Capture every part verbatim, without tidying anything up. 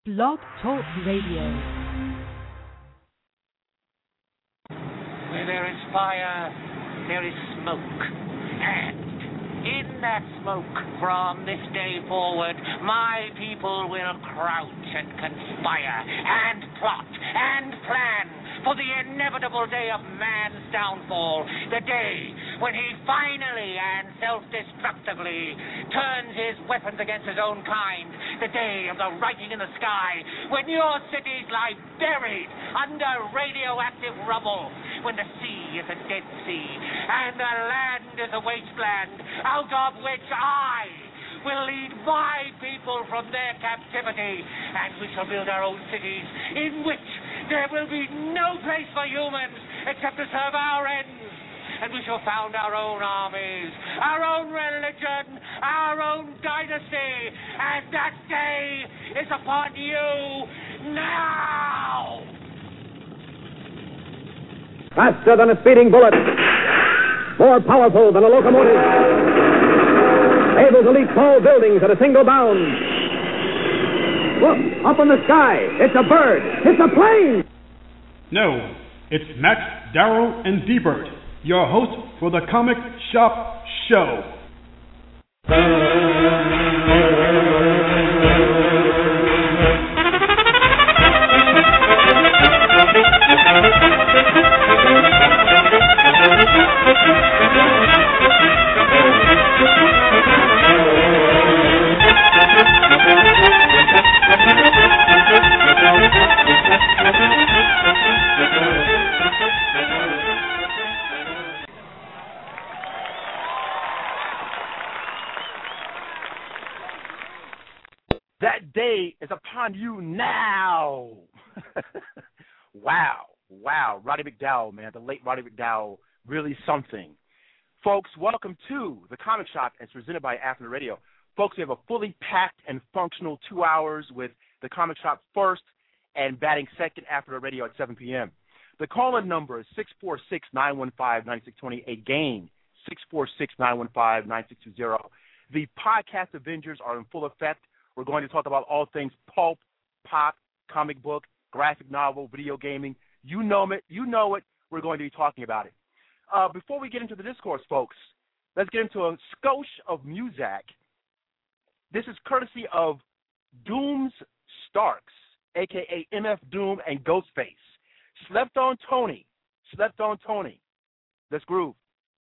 Blog Talk Radio. Where there is fire, there is smoke. And in that smoke, from this day forward, my people will crouch and conspire and plot and plan for the inevitable day of man's downfall, the day when he finally and self-destructively turns his weapons against his own kind, the day of the writing in the sky, when your cities lie buried under radioactive rubble, when the sea is a dead sea, and the land is a wasteland, out of which I will lead my people from their captivity, and we shall build our own cities in which there will be no place for humans except to serve our ends. And we shall found our own armies, our own religion, our own dynasty, and that day is upon you now! Faster than a speeding bullet, more powerful than a locomotive, able to leap tall buildings at a single bound. Look, up in the sky, it's a bird, it's a plane! No, it's Max, Darrow, and D-Bert, your host for the Comic Shop Show. That day is upon you now. Wow. Wow. Roddy McDowall, man. The late Roddy McDowall. Really something. Folks, welcome to the Comic Shop. It's presented by Afternoon Radio. Folks, we have a fully packed and functional two hours with the Comic Shop first and batting second after the radio at seven p.m. The call-in number is six four six, nine one five, nine six two zero. Again, six four six, nine one five, nine six two zero. The podcast Avengers are in full effect. We're going to talk about all things pulp, pop, comic book, graphic novel, video gaming. You know it. You know it. We're going to be talking about it. Uh, before we get into the discourse, folks, let's get into a skosh of music. This is courtesy of Dooms Starks, a k a. M F Doom and Ghostface. Slept on Tony. Slept on Tony. Let's groove.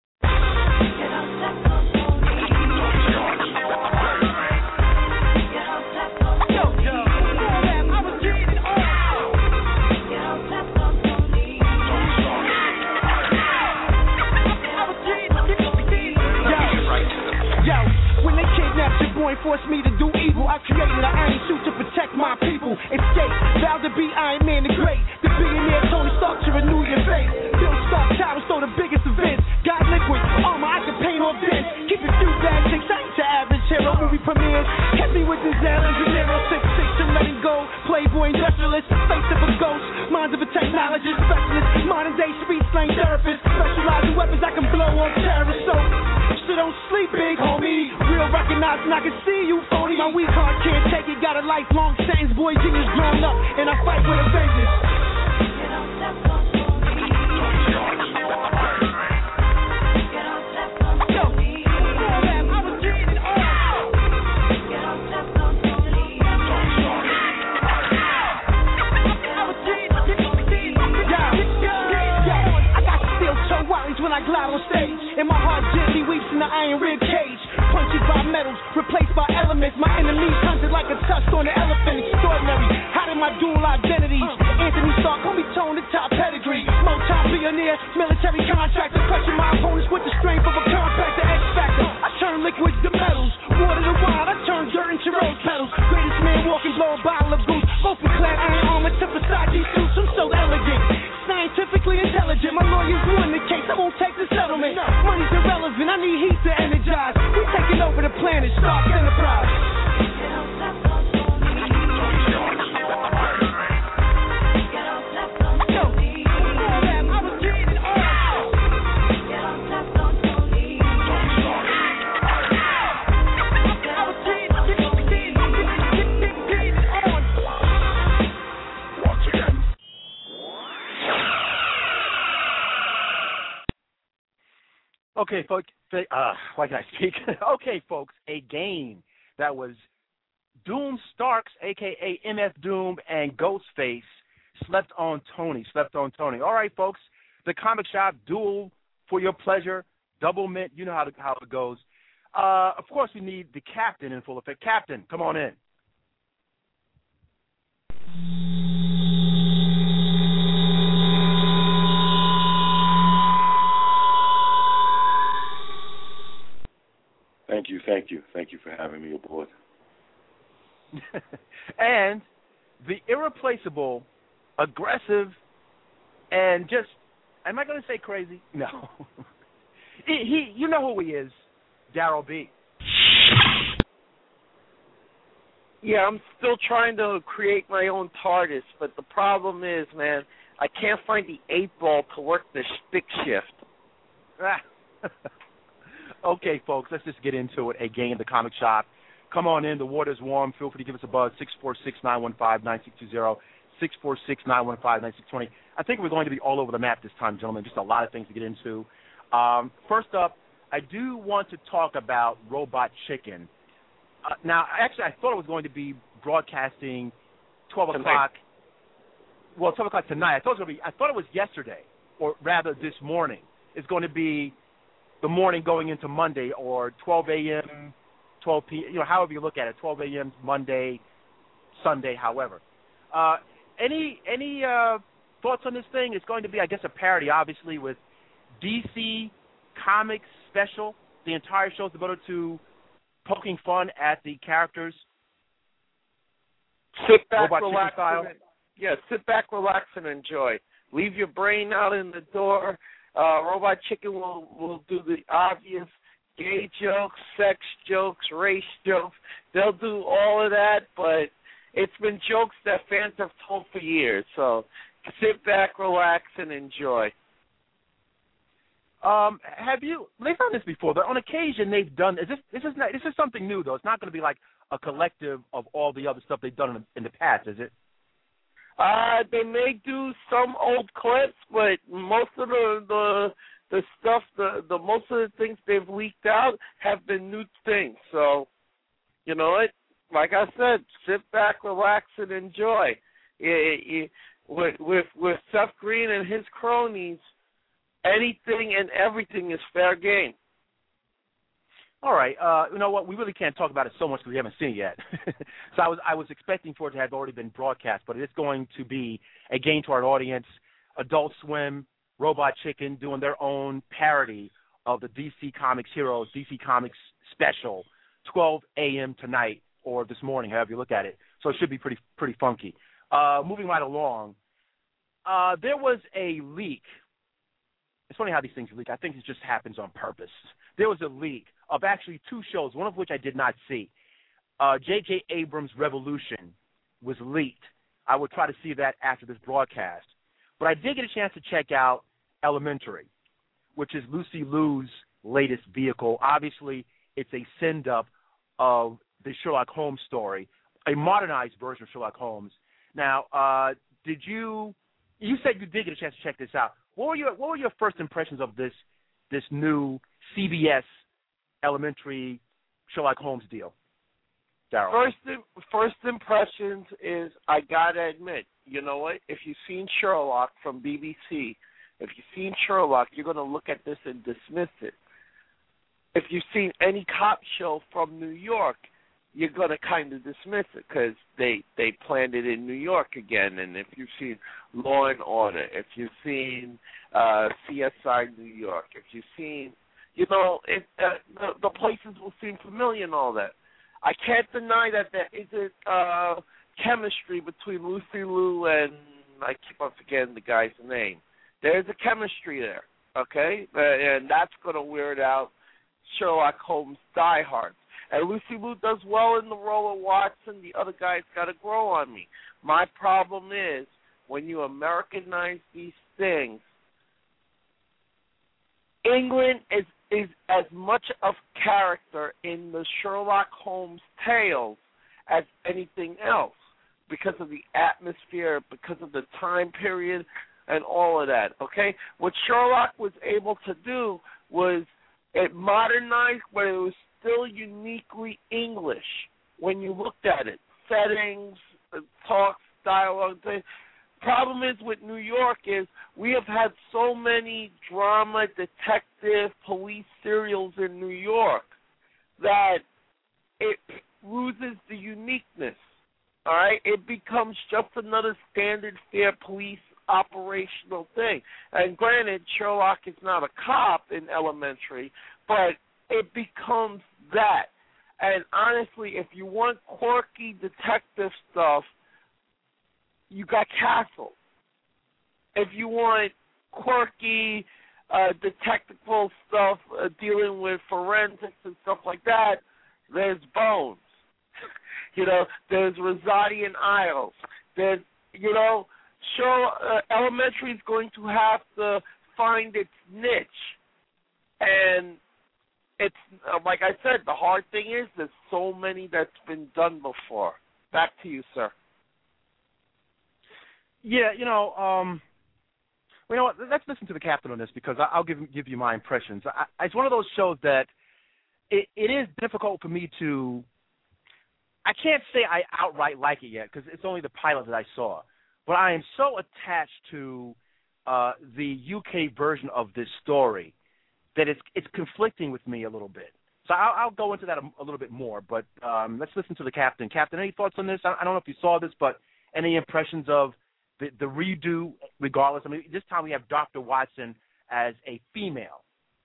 Forced me to do evil. I created an iron suit to protect my people. Escape, vowed to be Iron Man the Great. The billionaire Tony Stark to renew your faith. Build Stark Towers, so the biggest events. Got liquid armor, I can paint on this. Keep it few bad chicks, I ain't your average hero. Movie premieres, kept me with Denzel and De Niro. Six six and letting go. Playboy industrialist, face of a ghost. Minds of a technologist, specialist. Modern day speed slang therapist. Specializing weapons I can blow on terrorists. So, so don't sleep, big homie. Real recognizing I can see you, phony. My weak heart can't take it. Got a lifelong sentence. Boy, genius grown up, and I fight with a vengeance. When I glide on stage, and my heart gently weeps in the iron rib cage. Punctured by metals, replaced by elements. My enemies hunted like a tusk on an elephant. Extraordinary. How did my dual identities? Anthony Stark, homie Tone, the top pedigree. Multi-billionaire, military contractor, crushing my opponents with the strength of a compactor X Factor. I turn liquid to metals, water to wine. I turn dirt into rose petals. Greatest man walking, blow a bottle of goose. Open clad iron armor to Versace suits. I'm so elegant, scientifically intelligent. My lawyers won the case. I won't take the settlement. Money's irrelevant. I need heat to energize. We taking over the planet. Stark Enterprise. Yo, I was getting off. Okay, folks. Uh, why can I speak? Okay, folks. A game that was Doom Starks, a k a. M F Doom, and Ghostface slept on Tony. Slept on Tony. All right, folks. The Comic Shop, duel for your pleasure, double mint. You know how, to, how it goes. Uh, of course, we need the captain in full effect. Captain, come on in. Thank you, thank you, thank you for having me aboard. And the irreplaceable, aggressive, and just, am I going to say crazy? No. he, he, you know who he is, Daryl B. Yeah, I'm still trying to create my own TARDIS, but the problem is, man, I can't find the eight ball to work the stick shift. Okay, folks, let's just get into it. A game in the Comic Shop. Come on in. The water's warm. Feel free to give us a buzz, six four six, nine one five, nine six two zero, six four six, nine one five, nine six two zero. I think we're going to be all over the map this time, gentlemen. Just a lot of things to get into. Um, first up, I do want to talk about Robot Chicken. Uh, now, actually, I thought it was going to be broadcasting twelve o'clock. Well, twelve o'clock tonight. I thought it was going to be. I thought it was yesterday, or rather this morning. It's going to be the morning going into Monday, or twelve a.m., twelve p.m., you know, however you look at it, twelve a.m. Monday, Sunday, however. Uh, any any uh, thoughts on this thing? It's going to be, I guess, a parody, obviously, with D C Comics special. The entire show is devoted to poking fun at the characters. Sit back, Robot relax, style. and, yeah, sit back, relax, and enjoy. Leave your brain out in the door. Uh, Robot Chicken will, will do the obvious gay jokes, sex jokes, race jokes. They'll do all of that, but it's been jokes that fans have told for years. So sit back, relax, and enjoy. Um, have you? They've done this before. But on occasion, they've done. Is this this is not, this is something new though? It's not going to be like a collective of all the other stuff they've done in the, in the past, is it? Uh, they may do some old clips, but most of the the, the stuff, the, the most of the things they've leaked out have been new things. So, you know what? Like I said, sit back, relax, and enjoy. It, it, with with with Seth Green and his cronies, anything and everything is fair game. All right. Uh, you know what? We really can't talk about it so much because we haven't seen it yet. so I was I was expecting for it to have already been broadcast, but it is going to be a game to our audience. Adult Swim, Robot Chicken doing their own parody of the D C Comics heroes, D C Comics special, twelve a.m. tonight or this morning, however you look at it. So it should be pretty pretty funky. Uh, moving right along, uh, there was a leak. It's funny how these things leak. I think it just happens on purpose. There was a leak of actually two shows, one of which I did not see. Uh, J J. Abrams' Revolution was leaked. I will try to see that after this broadcast. But I did get a chance to check out Elementary, which is Lucy Liu's latest vehicle. Obviously, it's a send-up of the Sherlock Holmes story, a modernized version of Sherlock Holmes. Now, uh, did you – you said you did get a chance to check this out. What were your what were your first impressions of this this new C B S Elementary Sherlock Holmes deal, Daryl? First first impressions is I gotta admit, you know what? If you've seen Sherlock from B B C, if you've seen Sherlock, you're gonna look at this and dismiss it. If you've seen any cop show from New York, you're gonna kind of dismiss it because they they planned it in New York again. And if you've seen Law and Order, if you've seen uh, C S I New York, if you've seen, you know, it, uh, the, the places will seem familiar and all that. I can't deny that there isn't uh, chemistry between Lucy Liu and I keep on forgetting the guy's name. There's a chemistry there, okay, uh, and that's gonna weird out Sherlock Holmes diehards. And Lucy Liu does well in the role of Watson. The other guy's got to grow on me. My problem is when you Americanize these things, England is, is as much of character in the Sherlock Holmes tales as anything else because of the atmosphere, because of the time period, and all of that, okay? What Sherlock was able to do was It modernized, but it was still uniquely English when you looked at it. Settings, talk, dialogue. The problem is with New York is we have had so many drama, detective, police serials in New York that it loses the uniqueness. All right? It becomes just another standard fare police operational thing. And granted, Sherlock is not a cop in Elementary, but it becomes that. And honestly, if you want quirky detective stuff, you got Castle. If you want quirky uh, detectival stuff uh, dealing with forensics and stuff like that, there's Bones. You know, there's Rosati and Isles. There's, you know, show uh, Elementary is going to have to find its niche. And it's, uh, like I said, the hard thing is there's so many that's been done before. Back to you, sir. Yeah, you know, um, well, you know what? Let's listen to the captain on this because I, I'll give give you my impressions. I, it's one of those shows that it, it is difficult for me to. I can't say I outright like it yet because it's only the pilot that I saw, but I am so attached to uh, the U K version of this story that it's it's conflicting with me a little bit. So I'll, I'll go into that a, a little bit more. But um, let's listen to the captain. Captain, any thoughts on this? I, I don't know if you saw this, but any impressions of The, the redo, regardless. I mean, this time we have Doctor Watson as a female.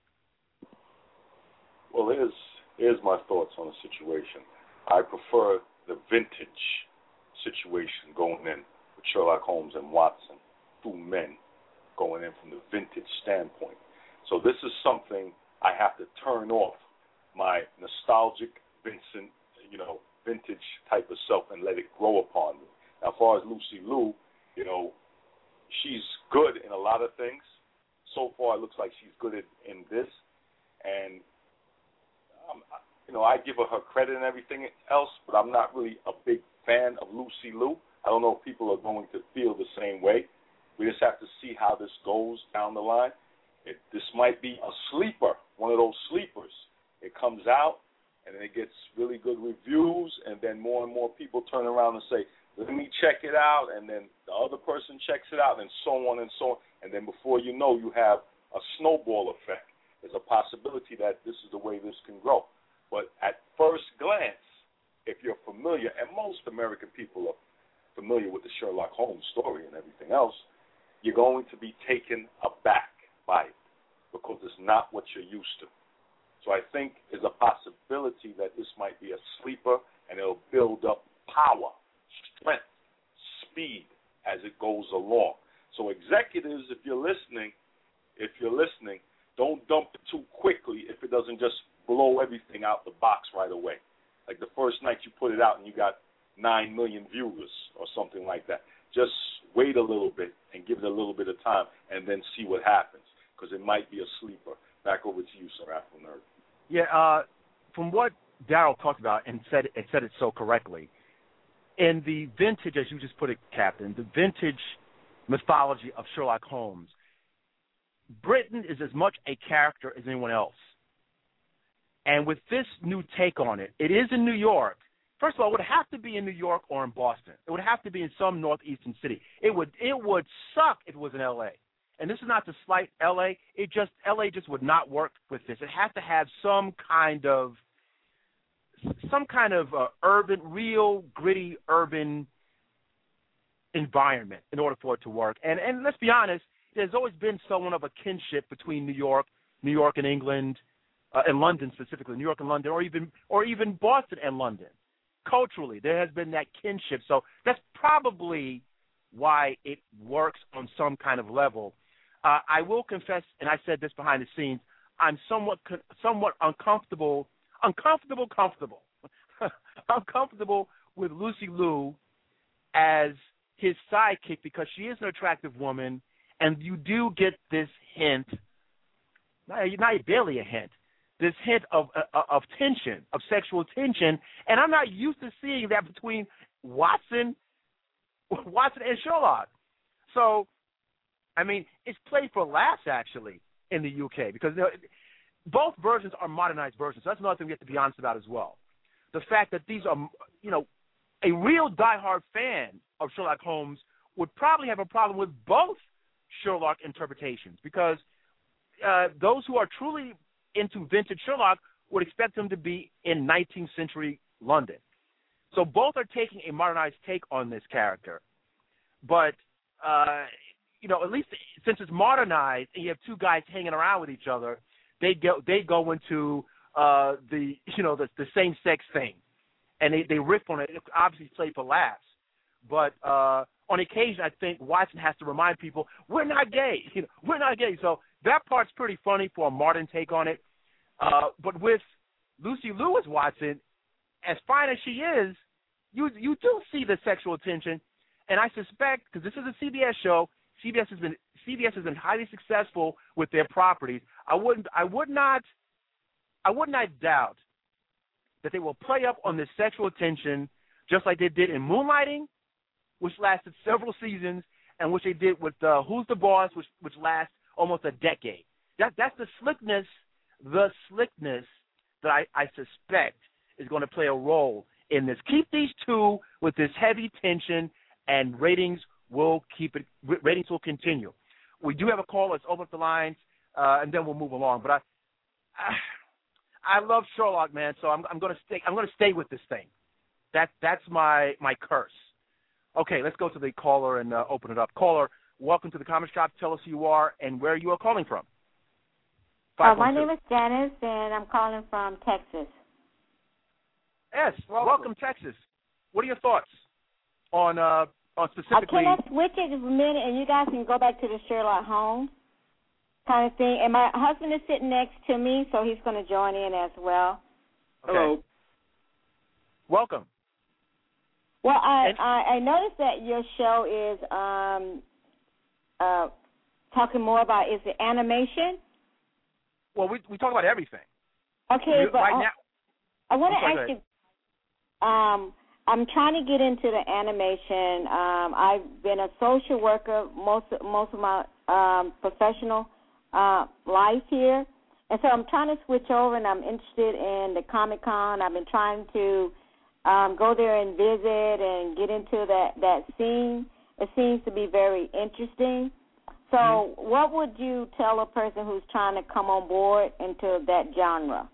Well, here's, here's my thoughts on the situation. I prefer the vintage situation going in with Sherlock Holmes and Watson, two men going in from the vintage standpoint. So this is something I have to turn off my nostalgic Vincent, you know, vintage type of self and let it grow upon me. Now, as far as Lucy Liu, you know, she's good in a lot of things. So far, it looks like she's good at, in this. And, um, you know, I give her her credit and everything else, but I'm not really a big fan of Lucy Liu. I don't know if people are going to feel the same way. We just have to see how this goes down the line. It, this might be a sleeper, one of those sleepers. It comes out, and then it gets really good reviews, and then more and more people turn around and say, let me check it out, and then the other person checks it out, and so on and so on. And then before you know, you have a snowball effect. There's a possibility that this is the way this can grow. But at first glance, if you're familiar, and most American people are familiar with the Sherlock Holmes story and everything else, you're going to be taken aback by it because it's not what you're used to. So I think there's a possibility that this might be a sleeper, and it'll build up power, strength, speed as it goes along. So executives, if you're listening, if you're listening, don't dump it too quickly if it doesn't just blow everything out the box right away. Like the first night you put it out and you got nine million viewers or something like that. Just wait a little bit and give it a little bit of time and then see what happens because it might be a sleeper. Back over to you, Sir Afro Nerd. Yeah, uh, from what Daryl talked about and said, and said it so correctly, in the vintage, as you just put it, Captain, the vintage mythology of Sherlock Holmes, Britain is as much a character as anyone else. And with this new take on it, it is in New York. First of all, it would have to be in New York or in Boston. It would have to be in some northeastern city. It would it would suck if it was in L A. And this is not to slight L A. It just L A just would not work with this. It has to have some kind of some kind of uh, urban, real, gritty, urban environment in order for it to work. And and let's be honest, there's always been somewhat of a kinship between New York, New York and England, uh, and London specifically, New York and London, or even or even Boston and London. Culturally, there has been that kinship. So that's probably why it works on some kind of level. Uh, I will confess, and I said this behind the scenes, I'm somewhat somewhat uncomfortable, uncomfortable, comfortable, uncomfortable with Lucy Liu as his sidekick because she is an attractive woman, and you do get this hint, not, not barely a hint, this hint of, of of tension, of sexual tension, and I'm not used to seeing that between Watson, Watson and Sherlock. So, I mean, it's played for laughs actually in the U K because you know, both versions are modernized versions. So that's another thing we have to be honest about as well. The fact that these are, you know, a real diehard fan of Sherlock Holmes would probably have a problem with both Sherlock interpretations, because uh, those who are truly into vintage Sherlock would expect him to be in nineteenth century London. So both are taking a modernized take on this character. But, uh, you know, at least since it's modernized and you have two guys hanging around with each other, they go, they go into uh, the, you know, the, the same-sex thing. And they, they riff on it. It obviously played for laughs. But uh, on occasion, I think Watson has to remind people, we're not gay. You know, we're not gay. So that part's pretty funny for a modern take on it. Uh, but with Lucy Liu as Watson, as fine as she is, you you do see the sexual tension. And I suspect, because this is a C B S show, C B S has been C B S has been highly successful with their properties. I wouldn't I would not I would not doubt that they will play up on this sexual tension just like they did in Moonlighting, which lasted several seasons, and which they did with uh, Who's the Boss, which which lasts almost a decade. That that's the slickness, the slickness that I, I suspect is going to play a role in this. Keep these two with this heavy tension, and ratings will keep it. Ratings will continue. We do have a call. Let's open up the lines, uh, and then we'll move along. But I, I, I love Sherlock, man. So I'm, I'm going to stay. I'm going to stay with this thing. That that's my my curse. Okay, let's go to the caller and uh, open it up. Caller, welcome to the Comic Shop. Tell us who you are and where you are calling from. Uh, my name is Janice, and I'm calling from Texas. Yes, welcome. welcome, Texas. What are your thoughts on uh, on specifically? Uh, can I switch it a minute, and you guys can go back to the Sherlock Holmes kind of thing? And my husband is sitting next to me, so he's going to join in as well. Okay. Hello. Welcome. Well, I, I, I noticed that your show is um, uh, talking more about, is it animation? Well, we we talk about everything. Okay, we, but right I, now, I want to sorry, ask you, um, I'm trying to get into the animation. Um, I've been a social worker most, most of my um, professional uh, life here, and so I'm trying to switch over, and I'm interested in the Comic-Con. I've been trying to Um, go there and visit and get into that, that scene. It seems to be very interesting. So mm-hmm. what would you tell a person who's trying to come on board into that genre?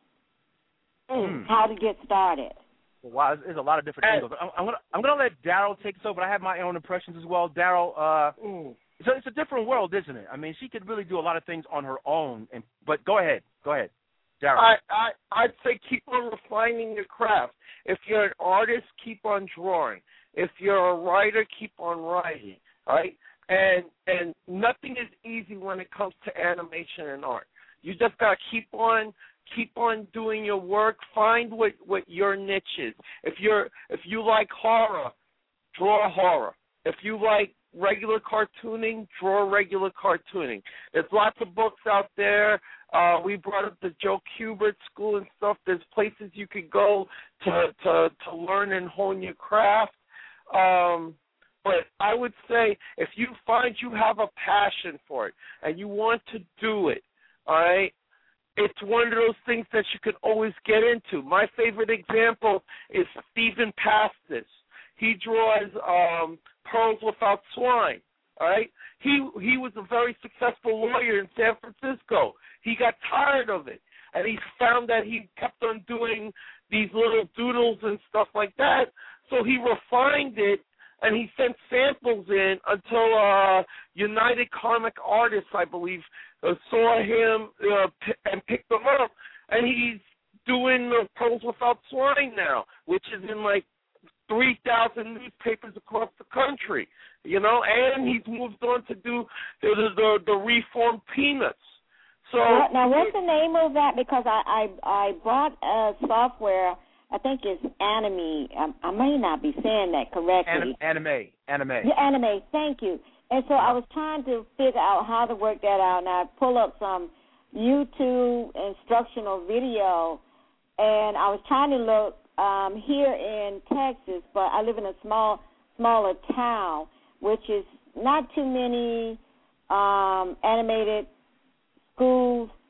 Mm. How to get started? Wow, there's a lot of different angles. I'm, I'm going I'm to let Daryl take this over, but I have my own impressions as well. Daryl, uh, mm. so it's a different world, isn't it? I mean, she could really do a lot of things on her own. And But go ahead. Go ahead. I, I, I'd say keep on refining your craft. If you're an artist, keep on drawing. If you're a writer, keep on writing, right? And and nothing is easy when it comes to animation and art. You just got to keep on keep on doing your work. Find what, what your niche is. If you're if you like horror, draw horror. If you like regular cartooning, draw regular cartooning. There's lots of books out there. Uh, we brought up the Joe Kubert School and stuff. There's places you could go to to, to learn and hone your craft. Um, but I would say if you find you have a passion for it and you want to do it, all right, it's one of those things that you can always get into. My favorite example is Stephen Pastis. He draws um, Pearls Without Swine, all right? He he was a very successful lawyer in San Francisco. He got tired of it, and he found that he kept on doing these little doodles and stuff like that, so he refined it, and he sent samples in until uh, United Comic Artists, I believe, uh, saw him uh, p- and picked them up, and he's doing the Pearls Without Swine now, which is in, like, three thousand newspapers across the country, you know, and he's moved on to do the the, the reformed Peanuts. So now, now, what's the name of that? Because I I, I bought a software. I think it's Anime. I, I may not be saying that correctly. Anime, anime, yeah, anime. Thank you. And so I was trying to figure out how to work that out, and I pull up some YouTube instructional video, and I was trying to look. Um, here in Texas, but I live in a small, smaller town, which is not too many um, animated schools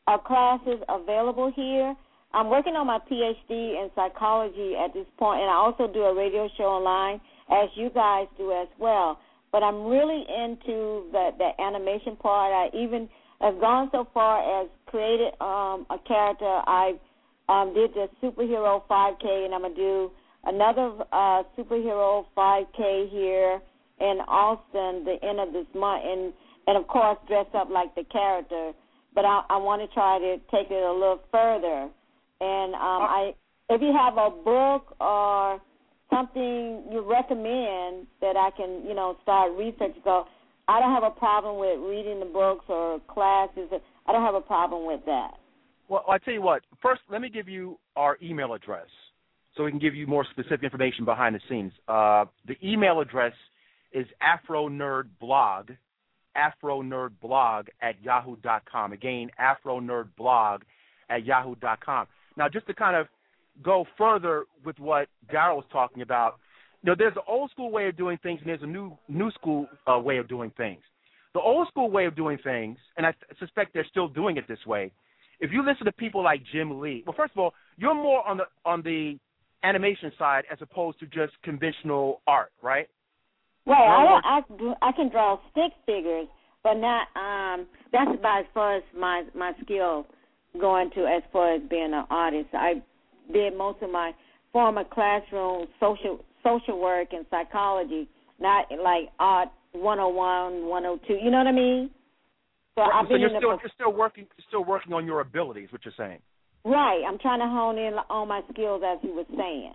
uh, classes available here. I'm working on my P H D in psychology at this point, and I also do a radio show online, as you guys do as well. But I'm really into the, the animation part. I even have gone so far as created um, a character. I um, did the superhero five K, and I'm going to do another uh, superhero five K here in Austin the end of this month, and, and of course, dress up like the character. But I, I want to try to take it a little further. And um, I, if you have a book or something you recommend that I can, you know, start researching, go, I don't have a problem with reading the books or classes. I don't have a problem with that. Well, I tell you what. First, let me give you our email address so we can give you more specific information behind the scenes. Uh, the email address is afronerdblog, afronerdblog at yahoo dot com. Again, afronerdblog at yahoo dot com. Now, just to kind of go further with what Daryl was talking about, you know, there's an old school way of doing things and there's a new new school uh, way of doing things. The old school way of doing things, and I suspect they're still doing it this way, if you listen to people like Jim Lee, well, first of all, you're more on the on the animation side as opposed to just conventional art, right? Right. I, I, I can draw stick figures, but not. Um, that's about as far as my my skill going to as far as being an artist. I did most of my former classroom social social work and psychology, not like art one oh one, one oh two. You know what I mean? So, right, I've so been you're in still the, you're still working still working on your abilities, what you're saying. Right. I'm trying to hone in on my skills, as you were saying.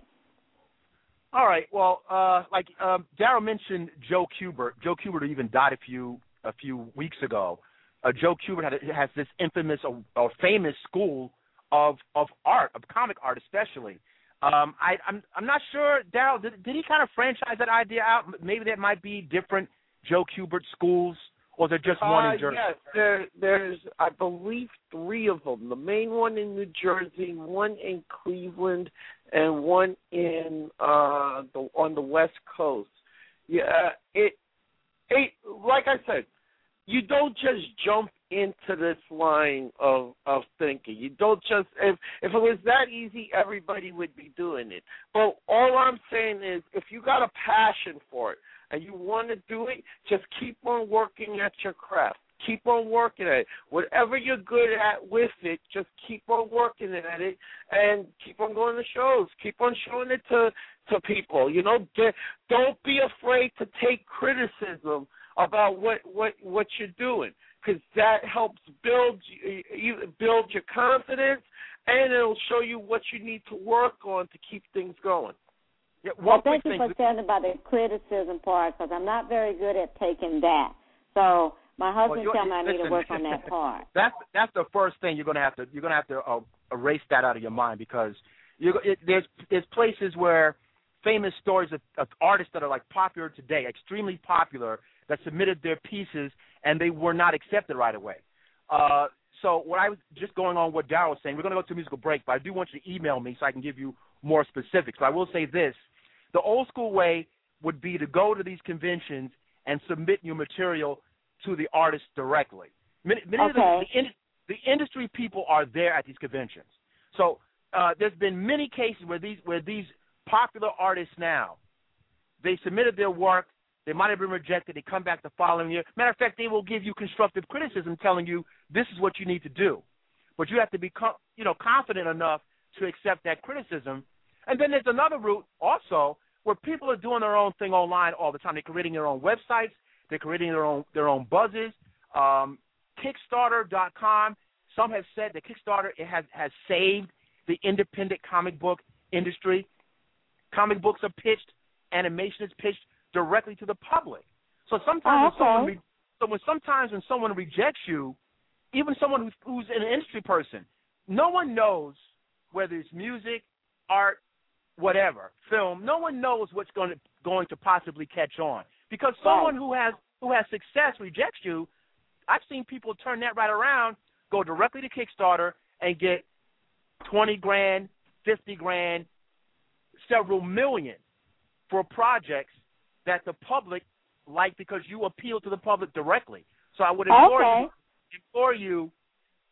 All right. Well, uh, like um, Daryl mentioned, Joe Kubert. Joe Kubert even died a few a few weeks ago. Uh, Joe Kubert had, has this infamous or, or famous school of of art, of comic art especially. Um, I, I'm I'm not sure, Daryl, did, did he kind of franchise that idea out? Maybe there might be different Joe Kubert schools, or is there just one uh, in Jersey? Yes, there, there's, I believe, three of them. The main one in New Jersey, one in Cleveland, and one in uh, the, on the West Coast. Yeah, it, it, like I said, you don't just jump into this line of of thinking. You don't just if if it was that easy, everybody would be doing it. But all I'm saying is, if you got a passion for it and you want to do it, just keep on working at your craft. Keep on working at it. Whatever you're good at with it, just keep on working at it and keep on going to shows. Keep on showing it to to people. You know, get, don't be afraid to take criticism about what, what, what you're doing, because that helps build you, build your confidence, and it'll show you what you need to work on to keep things going. Yeah, well, thank you for saying about the criticism part, because I'm not very good at taking that. So my husband well, tells me I listen, need to work on that part. That's that's the first thing you're gonna have to you're gonna have to uh, erase that out of your mind, because you it, there's there's places where famous stories of, of artists that are like popular today, extremely popular, that submitted their pieces and they were not accepted right away. Uh, so what I was just going on what Daryl was saying, we're going to go to a musical break, but I do want you to email me so I can give you more specifics. So I will say this. The old school way would be to go to these conventions and submit your material to the artist directly. Many, many okay. of the, the, in, the industry people are there at these conventions. So uh, there's been many cases where these where these popular artists now, they submitted their work, they might have been rejected. They come back the following year. Matter of fact, they will give you constructive criticism telling you this is what you need to do. But you have to be you know, confident enough to accept that criticism. And then there's another route also where people are doing their own thing online all the time. They're creating their own websites. They're creating their own their own buzzes. Um, Kickstarter dot com, some have said that Kickstarter it has, has saved the independent comic book industry. Comic books are pitched. Animation is pitched directly to the public. So sometimes, oh, okay. when someone re- so when sometimes when someone rejects you, even someone who's, who's an industry person, no one knows whether it's music, art, whatever, film. No one knows what's going to going to possibly catch on, because someone right. who has who has success rejects you. I've seen people turn that right around, go directly to Kickstarter and get twenty grand, fifty grand, several million for projects that the public like, because you appeal to the public directly. So I would implore, okay. you, implore you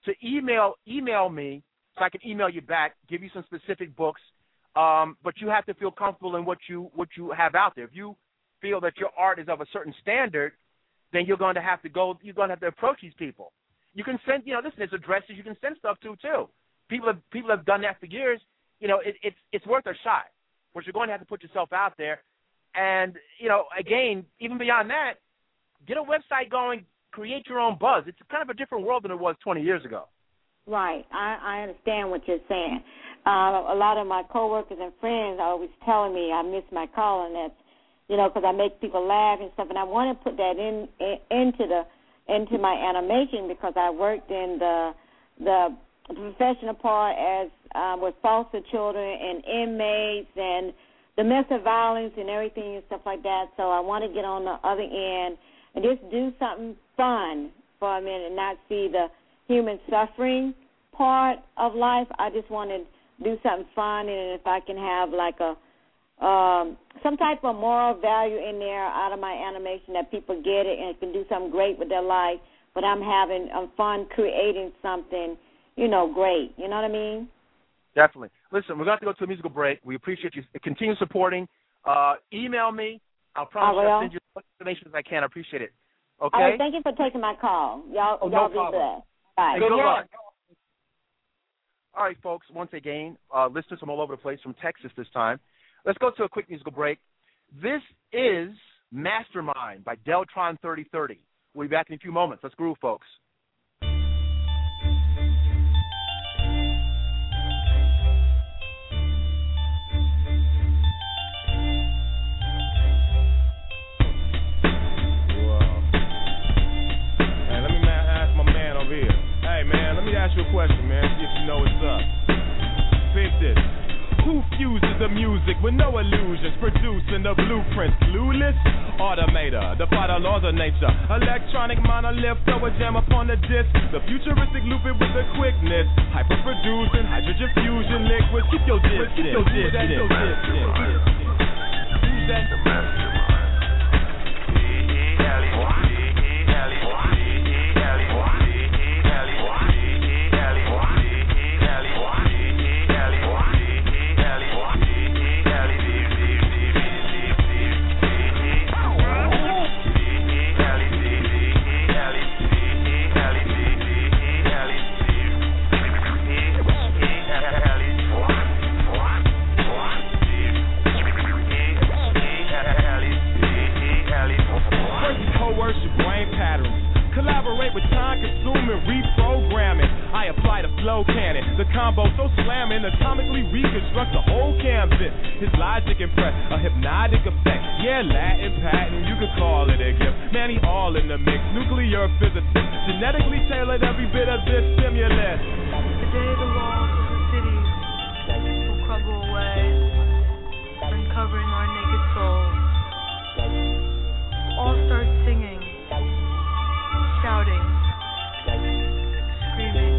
to email email me so I can email you back, give you some specific books. Um, but you have to feel comfortable in what you what you have out there. If you feel that your art is of a certain standard, then you're going to have to go. You're going to have to approach these people. You can send, you know, listen, there's addresses you can send stuff to too. People have people have done that for years. You know, it, it's it's worth a shot. But you're going to have to put yourself out there. And you know, again, even beyond that, get a website going, create your own buzz. It's kind of a different world than it was twenty years ago. Right. I, I understand what you're saying. Uh, a lot of my coworkers and friends are always telling me I miss my calling. That's, you know, because I make people laugh and stuff. And I want to put that in, in into the into my animation because I worked in the the professional part as um, with foster children and inmates and domestic violence and everything and stuff like that. So I want to get on the other end and just do something fun for a minute and not see the human suffering part of life. I just want to do something fun, and if I can have like a um, some type of moral value in there out of my animation that people get it and can do something great with their life, but I'm having um, fun creating something, you know, great. You know what I mean? Definitely. Listen, we're going to have to go to a musical break. We appreciate you. Continue supporting. Uh, email me. I'll promise I'll send you as much information as I can. I appreciate it. Okay? All right, thank you for taking my call. Y'all, oh, y'all no be blessed. Bye. Good luck. All right, folks, once again, uh, listeners from all over the place, from Texas this time. Let's go to a quick musical break. This is Mastermind by Deltron thirty thirty. We'll be back in a few moments. Let's groove, folks. Let me ask you a question, man, see if you know what's up. Pick this. Who fuses the music with no illusions, producing the blueprints? Clueless? Automator, defy the laws of nature. Electronic monolith, throw a jam upon the disc. The futuristic loop it with the quickness. Hyper-producing, hydrogen fusion liquids. Keep your distance. Keep your distance. Who's that? The mastermind. Collaborate with time-consuming reprogramming. I apply the flow cannon, the combo so slamming, atomically reconstruct the whole canvas. His logic impress, a hypnotic effect. Yeah, Latin patent, you could call it a gift. Man, he all in the mix, nuclear physicist, genetically tailored every bit of this stimulus. The day the walls of the city will crumble away, uncovering our naked souls. All start singing, shouting, screaming.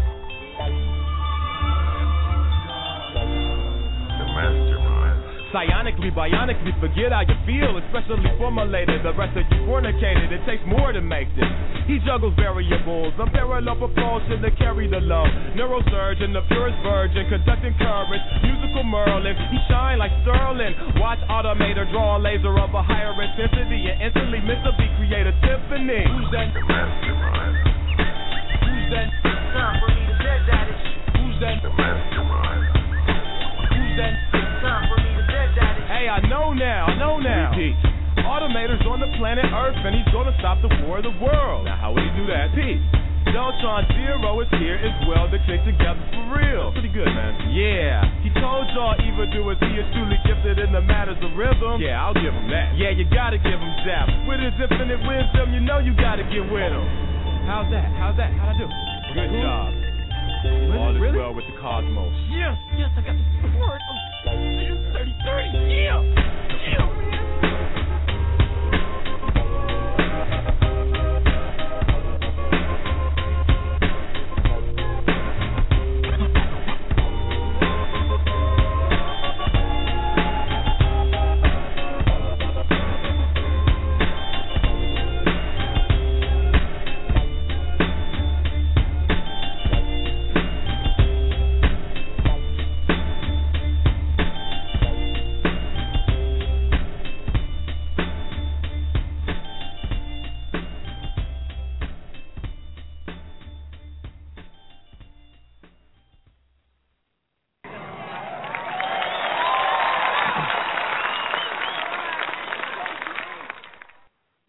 The mastermind. Psionically, bionically, forget how you feel, especially formulated. The rest of you fornicated, it takes more to make this. He juggles variables, unparalleled propulsion to carry the load. Neurosurgeon, the purest virgin, conducting currents, musical Merlin. He shine like Sterling. Watch Automator draw a laser of a higher intensity and instantly miss a beat, create a symphony. Who's that? The mastermind. Who's that? Some believe dead that is. Who's that? The mastermind. Who's that? Some believe dead that is. Hey, I know now, I know now. Repeat. Automator's on the planet Earth and he's gonna stop the war of the world. Now how would he do that? Peace. Deltron Zero is here as well to kick together for real. Pretty good, man. Yeah. He told y'all evildoers he is truly gifted in the matters of rhythm. Yeah, I'll give him that. Yeah, you gotta give him zap. With his infinite wisdom, you know you gotta get with him. How's that? How's that? How'd I do? Good mm-hmm. job. Really? All is really? Well with the cosmos. Yes, yes, I got the support of thirty thirty. Yeah. Yeah.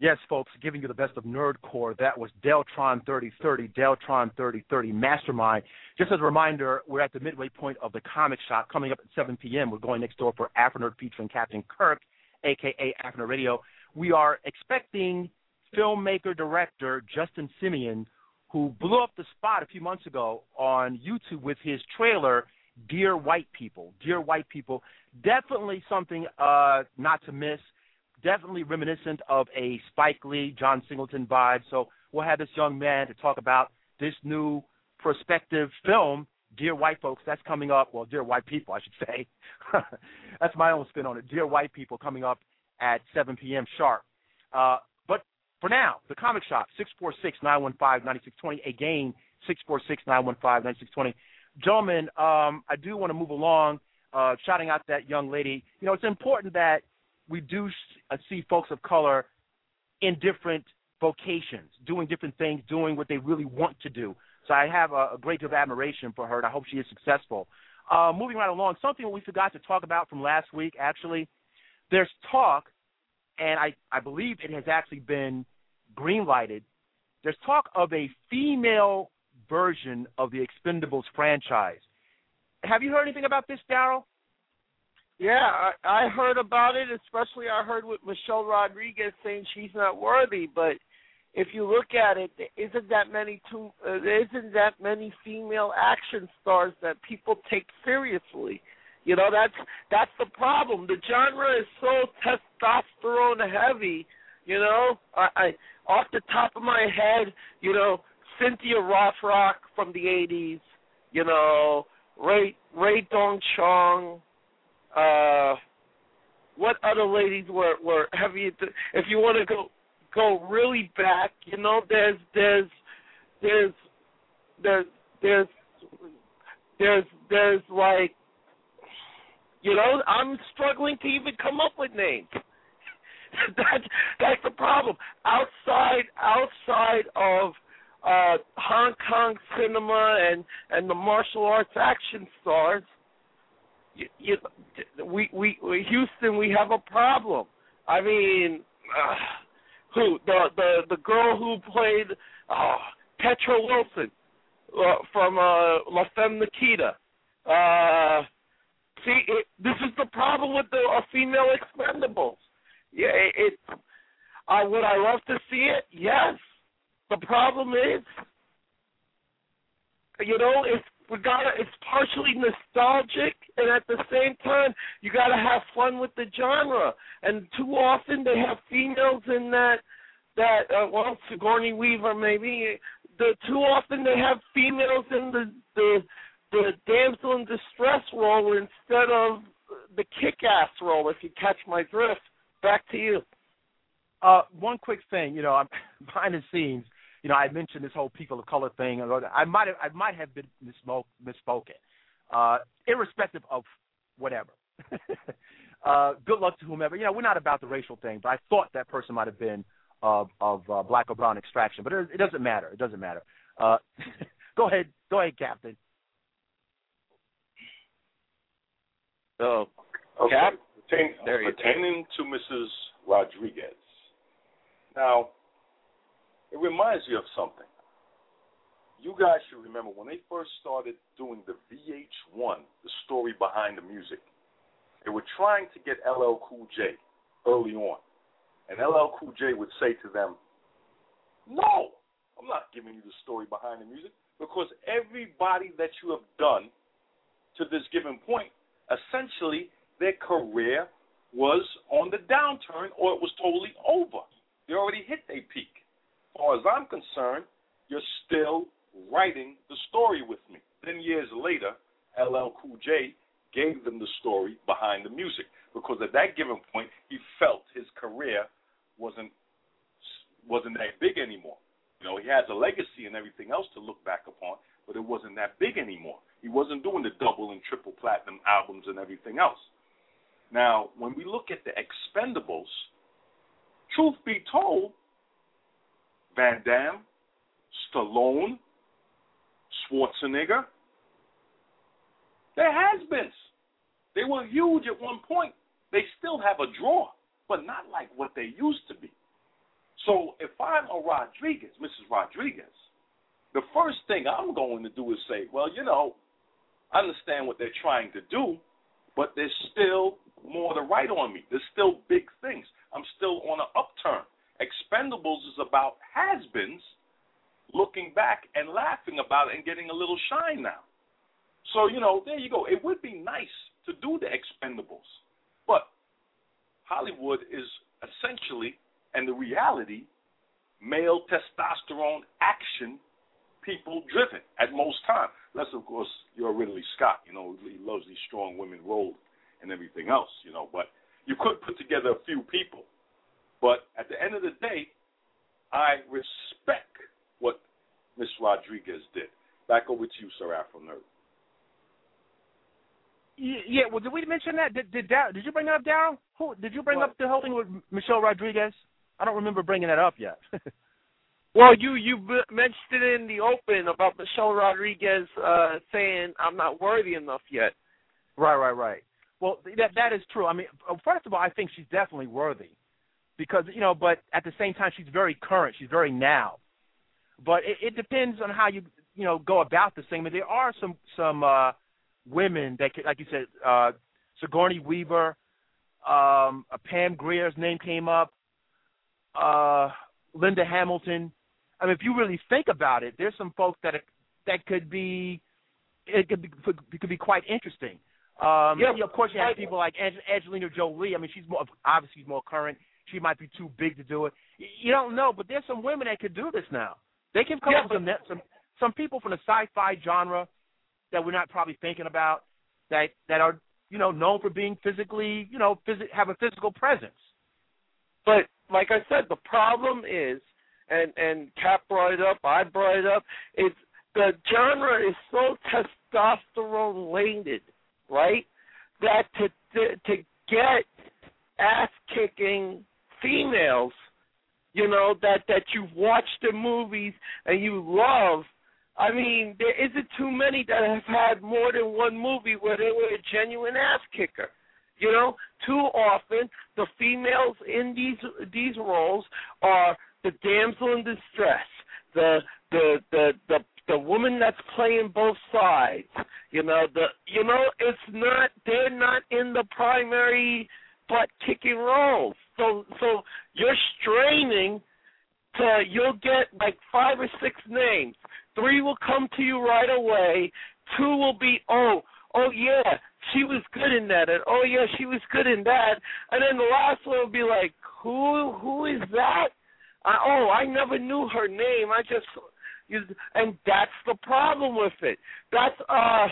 Yes, folks, giving you the best of nerdcore. That was Deltron thirty thirty, Deltron thirty thirty Mastermind. Just as a reminder, we're at the midway point of the Comic Shop. Coming up at seven p.m., we're going next door for Afro Nerd featuring Captain Kirk, a k a. Afro Nerd Radio. We are expecting filmmaker, director Justin Simeon, who blew up the spot a few months ago on YouTube with his trailer, Dear White People. Dear White People, definitely something uh, not to miss. Definitely reminiscent of a Spike Lee, John Singleton vibe. So we'll have this young man to talk about this new prospective film, Dear White Folks. That's coming up. Well, Dear White People, I should say. That's my own spin on it. Dear White People coming up at seven p.m. sharp. Uh, but for now, the Comic Shop, six four six, nine one five, nine six two zero. Again, six four six, nine one five, nine six two zero. Gentlemen, um, I do want to move along, uh, shouting out that young lady. You know, it's important that we do see folks of color in different vocations, doing different things, doing what they really want to do. So I have a, a great deal of admiration for her, and I hope she is successful. Uh, moving right along, something we forgot to talk about from last week, actually, there's talk, and I, I believe it has actually been green-lighted, there's talk of a female version of the Expendables franchise. Have you heard anything about this, Daryl? Yeah, I, I heard about it, especially I heard with Michelle Rodriguez saying she's not worthy, but if you look at it, there isn't that many too, uh, there isn't that many female action stars that people take seriously. You know, that's that's the problem. The genre is so testosterone heavy, you know. I, I off the top of my head, you know, Cynthia Rothrock from the eighties, you know, Ray Ray Dong Chong. Uh, what other ladies were, were heavy? If you want to go go really back, you know, there's there's there's there's there's there's there's like, you know, I'm struggling to even come up with names. that's that's the problem. Outside outside of uh, Hong Kong cinema and and the martial arts action stars. You, you, we, we, we, Houston, we have a problem. I mean, uh, who the the the girl who played uh, Petra Wilson uh, from uh, La Femme Nikita. Uh, see, it, this is the problem with the uh, female Expendables. Yeah, it. it uh, would I love to see it? Yes. The problem is, you know, it's. We gotta, it's partially nostalgic, and at the same time, you gotta have fun with the genre. And too often they have females in that, that uh, well, Sigourney Weaver maybe. The too often they have females in the the the damsel in distress role instead of the kick-ass role. If you catch my drift. Back to you. Uh, one quick thing, you know, I'm behind the scenes. You know, I mentioned this whole people of color thing. I might have, I might have been misspoke, misspoken, uh, irrespective of whatever. uh, good luck to whomever. You know, we're not about the racial thing, but I thought that person might have been uh, of uh, black or brown extraction. But it, it doesn't matter. It doesn't matter. Uh, go ahead. Go ahead, Captain. So, okay. Cap? Pertain, pertaining to Missus Rodriguez. Now, it reminds me of something. You guys should remember when they first started doing the V H one, the story behind the music, they were trying to get L L Cool J early on. And L L Cool J would say to them, no, I'm not giving you the story behind the music, because everybody that you have done to this given point, essentially their career was on the downturn or it was totally over. They already hit their peak. As far as I'm concerned, you're still writing the story with me. Then years later, L L Cool J gave them the story behind the music, because at that given point, he felt his career wasn't wasn't that big anymore. You know, he has a legacy and everything else to look back upon, but it wasn't that big anymore. He wasn't doing the double and triple platinum albums and everything else. Now, when we look at the Expendables, truth be told, Van Damme, Stallone, Schwarzenegger, they're has-beens. They were huge at one point. They still have a draw, but not like what they used to be. So if I'm a Rodriguez, Missus Rodriguez, the first thing I'm going to do is say, well, you know, I understand what they're trying to do, but there's still more to write on me. There's still big things. I'm still on an upturn. Expendables is about has-beens looking back and laughing about it and getting a little shine now. So, you know, there you go. It would be nice to do the Expendables, but Hollywood is essentially, and the reality, male testosterone action people driven at most times. Unless, of course, you're Ridley Scott. You know, he loves these strong women roles and everything else, you know. But you could put together a few people. But at the end of the day, I respect what Miss Rodriguez did. Back over to you, Sir Afro Nerd. Yeah, well, did we mention that? Did did, Dar- did you bring that up, Daryl? Who did you bring what? up the whole thing with Michelle Rodriguez? I don't remember bringing that up yet. Well, you you mentioned it in the open about Michelle Rodriguez uh, saying I'm not worthy enough yet. Right, right, right. Well, that that is true. I mean, first of all, I think she's definitely worthy because, you know, but at the same time, she's very current. She's very now. But it, it depends on how you, you know, go about this thing. I mean, there are some some uh, women that, like you said, uh, Sigourney Weaver, um, uh, Pam Grier's name came up, uh, Linda Hamilton. I mean, if you really think about it, there's some folks that that could be it could be it could be quite interesting. Um, yeah, you know, of course, you have people like Angelina Jolie. I mean, she's more obviously she's more current. She might be too big to do it. You don't know, but there's some women that could do this now. They can come yeah, up with some some some people from the sci-fi genre that we're not probably thinking about that that are you know known for being physically you know phys- have a physical presence. But like I said, the problem is. And and Cap brought it up, I brought it up, it's the genre is so testosterone-laden, right, that to, to, to get ass-kicking females, you know, that, that you've watched the movies and you love, I mean, there isn't too many that have had more than one movie where they were a genuine ass-kicker. You know, too often the females in these these roles are the damsel in distress, the the the the the woman that's playing both sides. You know, the you know it's not they're not in the primary butt kicking roles. So so you're straining to you'll get like five or six names. Three will come to you right away. Two will be oh oh yeah. She was good in that, and oh yeah, she was good in that, and then the last one will be like, who, who is that? I, oh, I never knew her name. I just, and that's the problem with it. That's uh,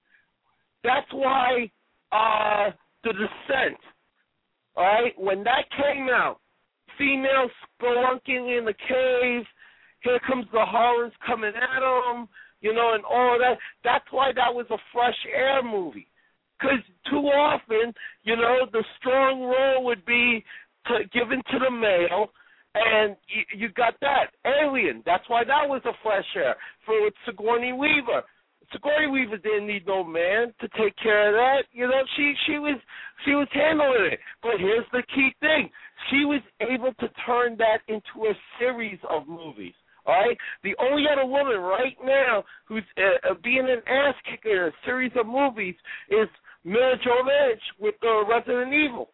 that's why uh, The Descent. All right, when that came out, females spelunking in the cave. Here comes the horrors coming at them, you know, and all of that. That's why that was a fresh air movie. Because too often, you know, the strong role would be to, given to the male, and you, you got that. Alien, that's why that was a fresh air. For Sigourney Weaver. Sigourney Weaver didn't need no man to take care of that. You know, she, she was she was handling it. But here's the key thing. She was able to turn that into a series of movies. All right? The only other woman right now who's uh, being an ass kicker in a series of movies is Milla Jovovich with uh, Resident Evil.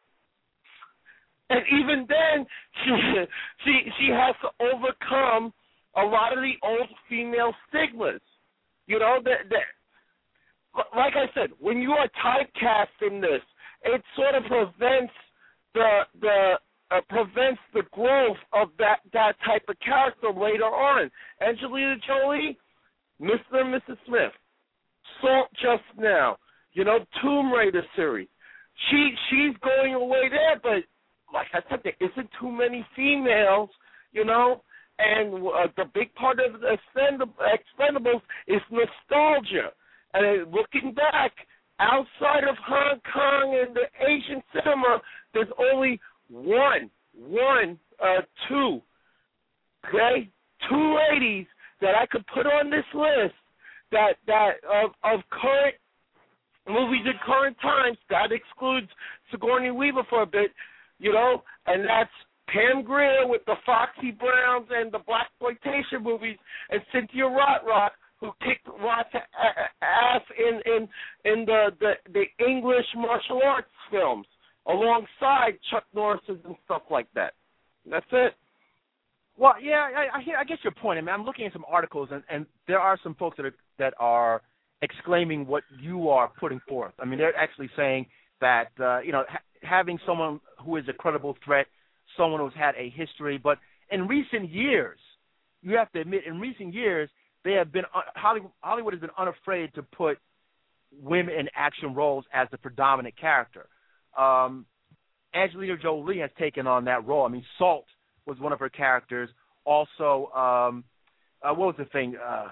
And even then, she, she she has to overcome a lot of the old female stigmas. You know, that, that like I said, when you are typecast in this, it sort of prevents the the uh, prevents the growth of that, that type of character later on. Angelina Jolie, Mister and Missus Smith, Salt Just Now, you know, Tomb Raider series. She she's going away there, but like I said, there isn't too many females, you know, and uh, the big part of the Expendables is nostalgia. And looking back, outside of Hong Kong and the Asian cinema, there's only one, one, uh, two, okay, two ladies that I could put on this list that that of, of current movies in current times. That excludes Sigourney Weaver for a bit, you know, and that's Pam Grier with the Foxy Browns and the blaxploitation movies, and Cynthia Rothrock, who kicked lots of ass in in in the, the the English martial arts films, alongside Chuck Norris's and stuff like that. That's it. Well, yeah, I, I, hear, I guess your point. I mean, I'm looking at some articles, and, and there are some folks that are that are exclaiming what you are putting forth. I mean, they're actually saying that uh, you know ha- having someone who is a credible threat, someone who's had a history, but in recent years, you have to admit, in recent years, they have been uh, Hollywood, Hollywood has been unafraid to put women in action roles as the predominant character. Um, Angelina Jolie has taken on that role. I mean, Salt was one of her characters. Also, um, uh, what was the thing? Uh,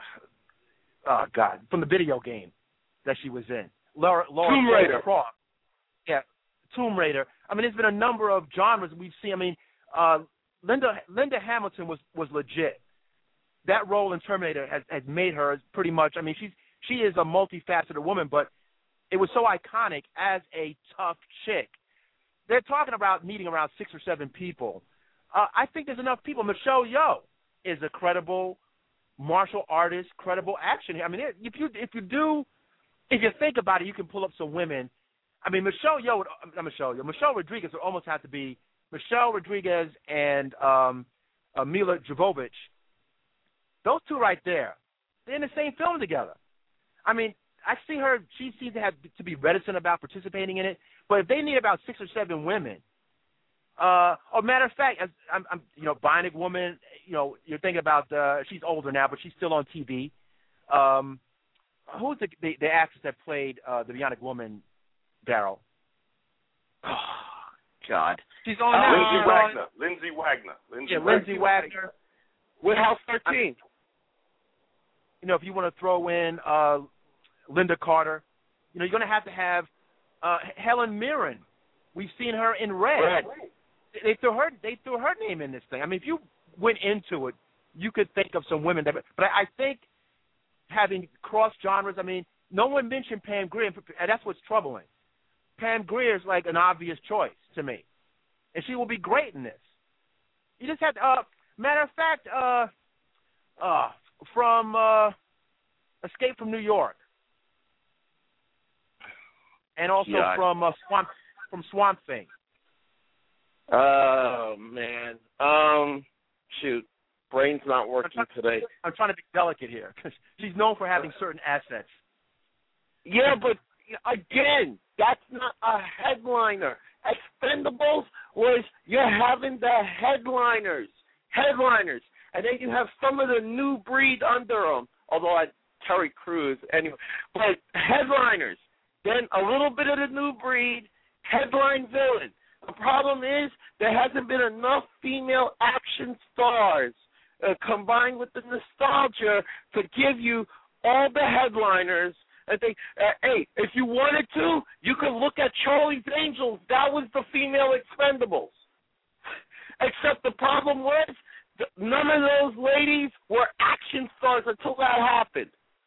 oh, God, from the video game that she was in. Laura, Laura Tomb Raider. Croft. Yeah, Tomb Raider. I mean, there's been a number of genres we've seen. I mean, uh, Linda Linda Hamilton was, was legit. That role in Terminator has, has made her pretty much, I mean, she's she is a multifaceted woman, but it was so iconic as a tough chick. They're talking about needing around six or seven people. Uh, I think there's enough people. Michelle Yeoh is a credible martial artist, credible action. I mean, if you if you do, if you think about it, you can pull up some women. I mean, Michelle Yeoh, would, not Michelle Yeoh, Michelle Rodriguez would almost have to be Michelle Rodriguez and um, uh, Mila Jovovich. Those two right there, they're in the same film together. I mean, I see her, she seems to have to be reticent about participating in it, but if they need about six or seven women, uh, or matter of fact, as I'm, I'm, you know, Bionic Woman, you know, you're thinking about, uh, she's older now, but she's still on T V. Um, who's the, the, the actress that played uh, the Bionic Woman, Daryl? Oh, God. She's on uh, now. Lindsay She's Wagner. on, Lindsay Wagner. Lindsay yeah, Wagner. Lindsay Wagner. With House thirteen. You know, if you want to throw in uh, Linda Carter, you know, you're going to have to have uh, Helen Mirren. We've seen her in Red. Red. They threw her. They threw her name in this thing. I mean, if you went into it, you could think of some women that. But I think having cross genres. I mean, no one mentioned Pam Grier, and that's what's troubling. Pam Grier is like an obvious choice to me, and she will be great in this. You just have to. Uh, matter of fact, uh, uh, from uh, Escape from New York, and also God. from uh, Swamp from Swamp Thing. Oh man, um, shoot, brain's not working I'm trying, today. I'm trying to be delicate here because she's known for having certain assets. Yeah, but again, that's not a headliner. Expendables was you're having the headliners, headliners, and then you have some of the new breed under them. Although I Terry Crews anyway, but headliners. Then a little bit of the new breed, headline villain. The problem is there hasn't been enough female action stars uh, combined with the nostalgia to give you all the headliners. I think, uh, hey, if you wanted to, you could look at Charlie's Angels. That was the female Expendables. Except the problem was none of those ladies were action stars until that happened.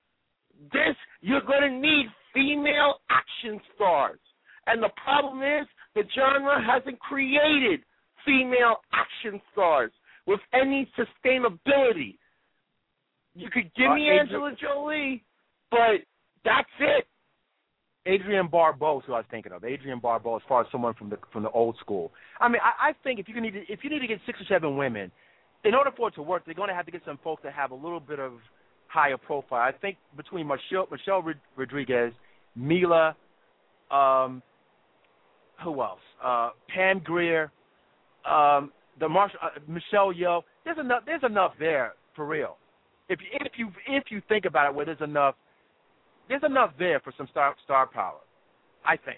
This, you're going to need female action stars. And the problem is the genre hasn't created female action stars with any sustainability. You could give me uh, Angela Jolie, but that's it. Adrienne Barbeau is who I was thinking of. Adrienne Barbeau, as far as someone from the from the old school. I mean, I, I think if you need to, if you need to get six or seven women, in order for it to work, they're going to have to get some folks that have a little bit of higher profile. I think between Michelle Michelle Rodriguez, Mila, um, who else? Uh, Pam Grier, um, the Marshall, uh, Michelle Yeoh. There's enough. There's enough there for real. If you, if you if you think about it, where there's enough, there's enough there for some star star power. I think.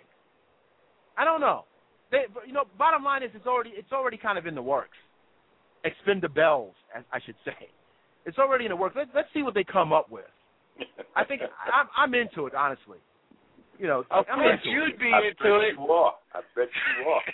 I don't know. They, you know, bottom line is it's already it's already kind of in the works. Expendables, as I should say. It's already in the works. Let's let's see what they come up with. I think I'm I'm into it, honestly. You know, of I'm course into you'd it. be I into bet it. You are. I bet you are.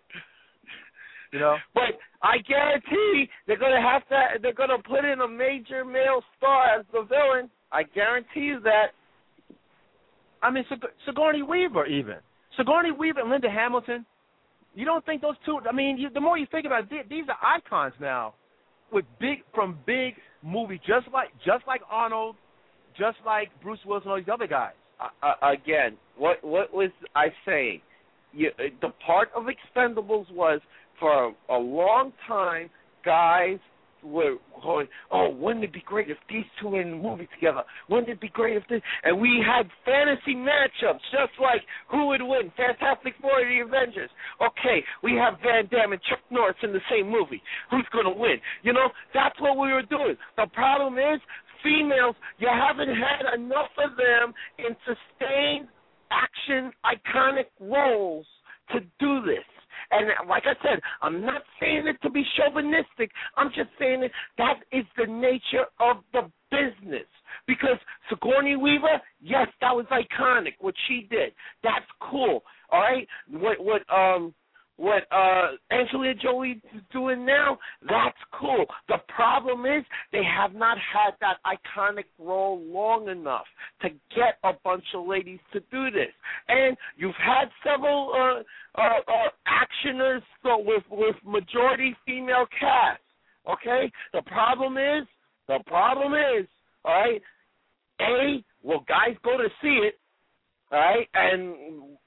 You know, but I guarantee they're gonna have to. They're gonna put in a major male star as the villain. I guarantee you that. I mean, Sig- Sigourney Weaver, even Sigourney Weaver and Linda Hamilton. You don't think those two? I mean, you, the more you think about it, these are icons now, with big from big movies, just like just like Arnold, just like Bruce Willis and all these other guys. Uh, again, what what was I saying? You, the part of Expendables was for a, a long time, guys were going, oh, wouldn't it be great if these two were in the movie together? Wouldn't it be great if this? And we had fantasy matchups, just like who would win, Fantastic Four or the Avengers. Okay, we have Van Damme and Chuck Norris in the same movie. Who's going to win? You know, that's what we were doing. The problem is, females, you haven't had enough of them in sustained action, iconic roles to do this. And like I said, I'm not saying it to be chauvinistic. I'm just saying that that is the nature of the business. Because Sigourney Weaver, yes, that was iconic, what she did. That's cool, all right? What, what, um... What uh, Angelina Jolie is doing now, that's cool. The problem is they have not had that iconic role long enough to get a bunch of ladies to do this. And you've had several uh, uh, uh, actioners so with, with majority female cast, okay? The problem is, the problem is, all right, A, well, guys go to see it, all right, and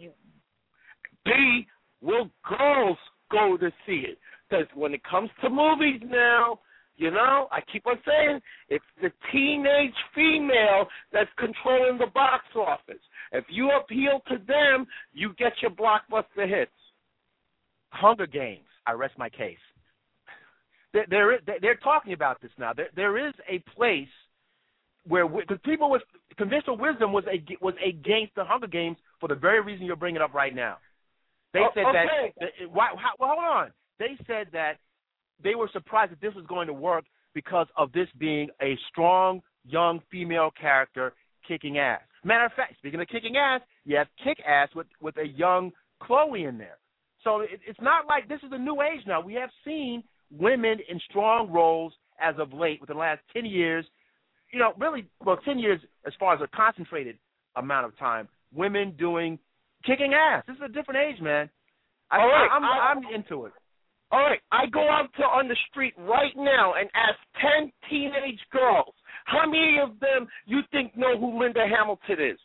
B, will girls go to see it? Because when it comes to movies now, you know, I keep on saying, it's the teenage female that's controlling the box office. If you appeal to them, you get your blockbuster hits. Hunger Games, I rest my case. They're, they're, they're talking about this now. There, there is a place where, because people with conventional wisdom was, a, was against the Hunger Games for the very reason you're bringing up right now. They said oh, okay. that, that why, how, well, hold on. They said that they were surprised that this was going to work because of this being a strong, young female character kicking ass. Matter of fact, speaking of kicking ass, you have Kick-Ass with, with a young Chloe in there. So it, it's not like this is a new age now. We have seen women in strong roles as of late within the last ten years. You know, really, well, ten years as far as a concentrated amount of time, women doing kicking ass. This is a different age, man. I, all right, I'm, I, I'm into it. All right, I go out to on the street right now and ask ten teenage girls, how many of them you think know who Linda Hamilton is?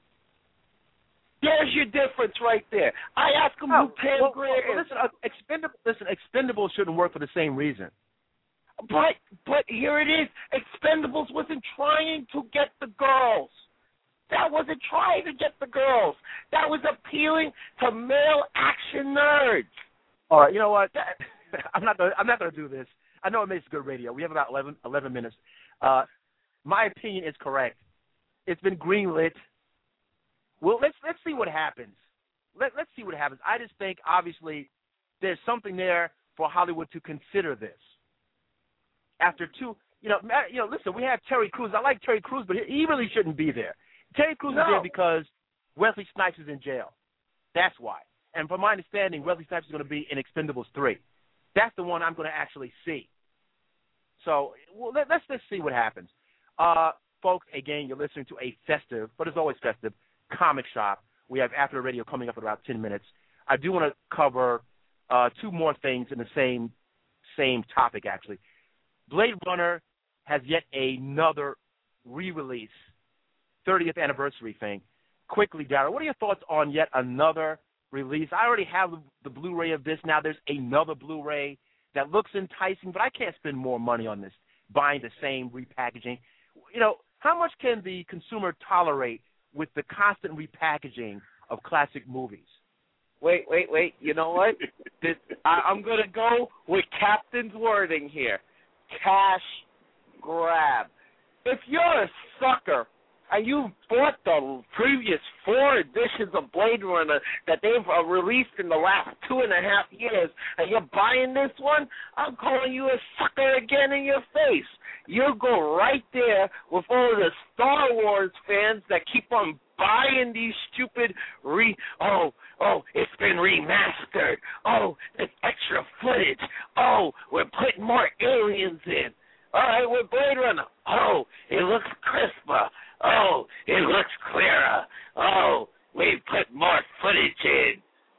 There's your difference right there. I ask them oh, who Pam well, Grier well, is. Listen, uh, expendable, listen, Expendables shouldn't work for the same reason. But but here it is. Expendables wasn't trying to get the girls. That wasn't trying to get the girls. That was appealing to male action nerds. All right, you know what? I'm not. Gonna, I'm not going to do this. I know it makes good radio. We have about eleven, eleven minutes. Uh, my opinion is correct. It's been greenlit. Well, let's let's see what happens. Let let's see what happens. I just think obviously there's something there for Hollywood to consider this. After two, you know, you know. Listen, we have Terry Crews. I like Terry Crews, but he really shouldn't be there. Terry Crews no. is there because Wesley Snipes is in jail. That's why. And from my understanding, Wesley Snipes is going to be in Expendables three. That's the one I'm going to actually see. So well, let, let's just see what happens. Uh, folks, again, you're listening to a festive, but it's always festive, Comic Shop. We have After the Radio coming up in about ten minutes. I do want to cover uh, two more things in the same same topic, actually. Blade Runner has yet another re-release, thirtieth anniversary thing. Quickly, Darryl, what are your thoughts on yet another release? I already have the, the Blu-ray of this. Now there's another Blu-ray that looks enticing, but I can't spend more money on this, buying the same repackaging. You know, how much can the consumer tolerate with the constant repackaging of classic movies? Wait, wait, wait. You know what? this, I, I'm going to go with Captain's wording here. Cash grab. If you're a sucker and you bought the previous four editions of Blade Runner that they've uh, released in the last two and a half years, and you're buying this one, I'm calling you a sucker again in your face. You'll go right there with all of the Star Wars fans that keep on buying these stupid re oh oh it's been remastered, oh it's extra footage, oh we're putting more aliens in. All right, with Blade Runner, oh it looks crisper, oh it looks clearer, oh we put more footage in.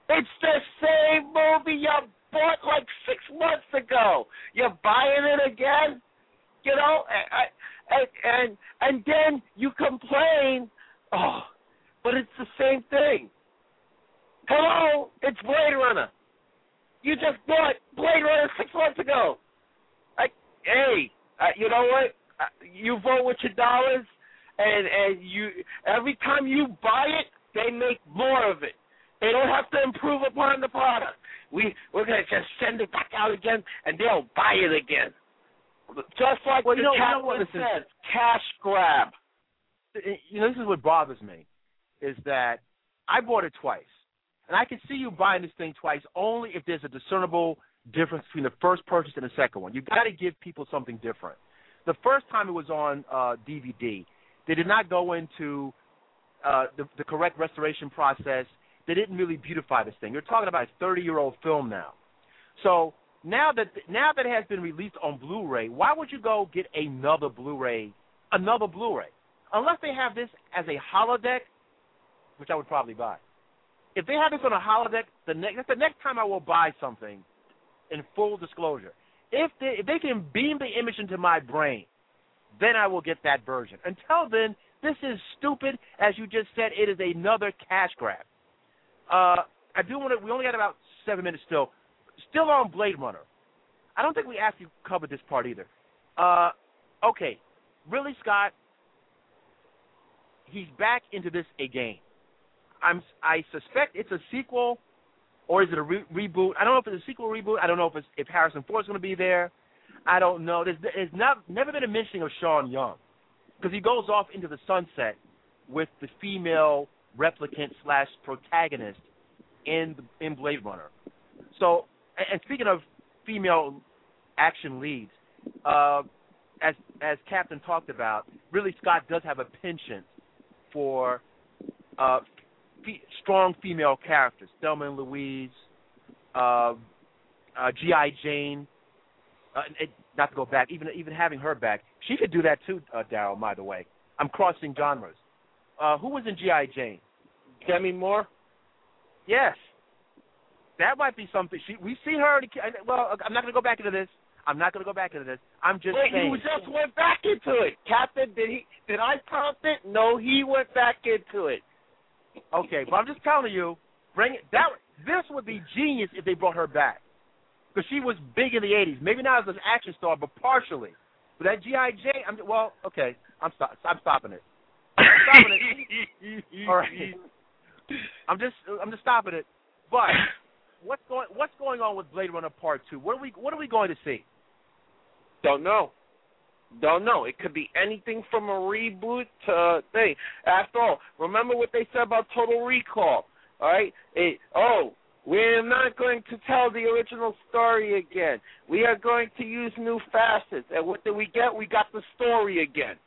It's the same movie you bought like six months ago. You're buying it again, you know, and and and then you complain. Oh, but it's the same thing. Hello, it's Blade Runner. You just bought Blade Runner six months ago. Like, hey, uh, you know what? Uh, you vote with your dollars, and and you every time you buy it, they make more of it. They don't have to improve upon the product. We we're gonna just send it back out again, and they'll buy it again. Just like well, the you know, captain you know said, cash grab. You know, this is what bothers me, is that I bought it twice. And I can see you buying this thing twice only if there's a discernible difference between the first purchase and the second one. You've got to give people something different. The first time it was on uh, D V D, they did not go into uh, the, the correct restoration process. They didn't really beautify this thing. You're talking about a thirty-year-old film now. So now that now that it has been released on Blu-ray, why would you go get another Blu-ray, another Blu-ray? Unless they have this as a holodeck, which I would probably buy. If they have this on a holodeck, the next that's the next time I will buy something. In full disclosure, if they if they can beam the image into my brain, then I will get that version. Until then, this is stupid. As you just said, it is another cash grab. Uh, I do want to. We only got about seven minutes still. Still on Blade Runner. I don't think we actually covered this part either. Uh, okay, Ridley Scott. He's back into this again. I'm. I suspect it's a sequel, or is it a re- reboot? I don't know if it's a sequel or reboot. I don't know if it's if Harrison Ford's going to be there. I don't know. There's, there's not never been a mention of Sean Young because he goes off into the sunset with the female replicant slash protagonist in in Blade Runner. So, and speaking of female action leads, uh, as as Captain talked about, Ridley Scott does have a penchant for uh, fe- strong female characters. Thelma and Louise, uh, uh, G I. Jane. Uh, it, not to go back, even even having her back, she could do that too, uh, Daryl. By the way, I'm crossing genres. Uh, who was in G I. Jane? Demi Moore. Yes, that might be something. She, we see her. Well, I'm not going to go back into this. I'm not going to go back into this. I'm just Wait, saying. he just went back into it, Captain. Did he? Did I prompt it? No, he went back into it. Okay, but I'm just telling you, bring it. That this would be genius if they brought her back, because she was big in the eighties. Maybe not as an action star, but partially. But that G I. Jane, I'm well. Okay, I'm stop. I'm stopping it. I'm stopping it. All right. I'm just. I'm just stopping it. But what's going? What's going on with Blade Runner Part Two? What are we? What are we going to see? Don't know. Don't know. It could be anything from a reboot to a thing. After all, remember what they said about Total Recall, all right? It, oh, we're not going to tell the original story again. We are going to use new facets. And what did we get? We got the story again.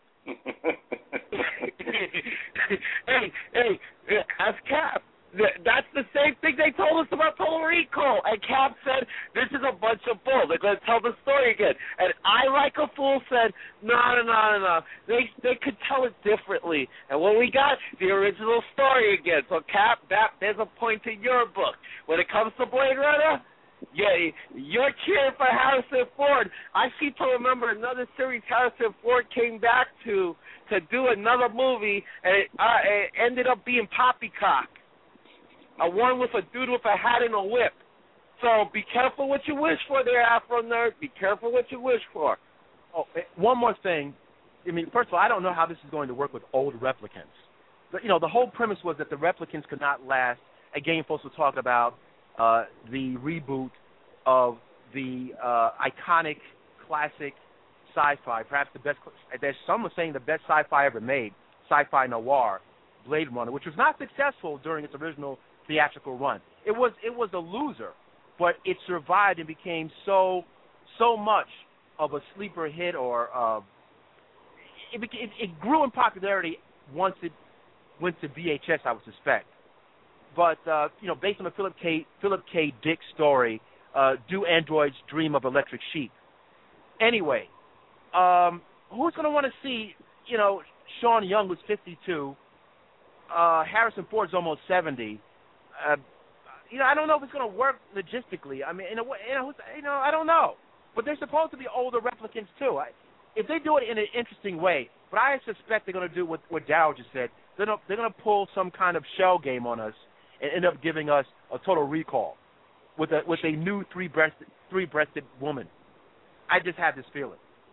hey, hey, as Cap, that's the same thing they told us about Total Recall. And Cap said, this is a bunch of bull. They're going to tell the story again. And I, like a fool, said, no, no, no, no, no. They, they could tell it differently. And when we got the original story again. So, Cap, that there's a point in your book. When it comes to Blade Runner, yeah, you're cheering for Harrison Ford. I seem to remember another series Harrison Ford came back to to do another movie, and it, uh, it ended up being Poppycock. A one with a dude with a hat and a whip. So be careful what you wish for there, Afro Nerd. Be careful what you wish for. Oh, one more thing. I mean, first of all, I don't know how this is going to work with old replicants. But, you know, the whole premise was that the replicants could not last. Again, folks will talk about uh, the reboot of the uh, iconic, classic sci-fi, perhaps the best. There's some are saying the best sci-fi ever made, sci-fi noir, Blade Runner, which was not successful during its original theatrical run. It was it was a loser, but it survived and became so so much of a sleeper hit, or uh, it, it, it grew in popularity once it went to V H S, I would suspect. But uh, you know, based on the Philip K. Philip K. Dick story, uh, "Do Androids Dream of Electric Sheep?" Anyway, um, who's going to want to see? You know, Sean Young was fifty-two. Uh, Harrison Ford's almost seventy. Uh, you know, I don't know if it's going to work logistically. I mean, in a way, you know, you know, I don't know. But they're supposed to be older replicants too. I, if they do it in an interesting way, but I suspect they're going to do what what Darryl just said. They're gonna, they're going to pull some kind of shell game on us and end up giving us a total recall with a with a new three breasted three breasted woman. I just have this feeling.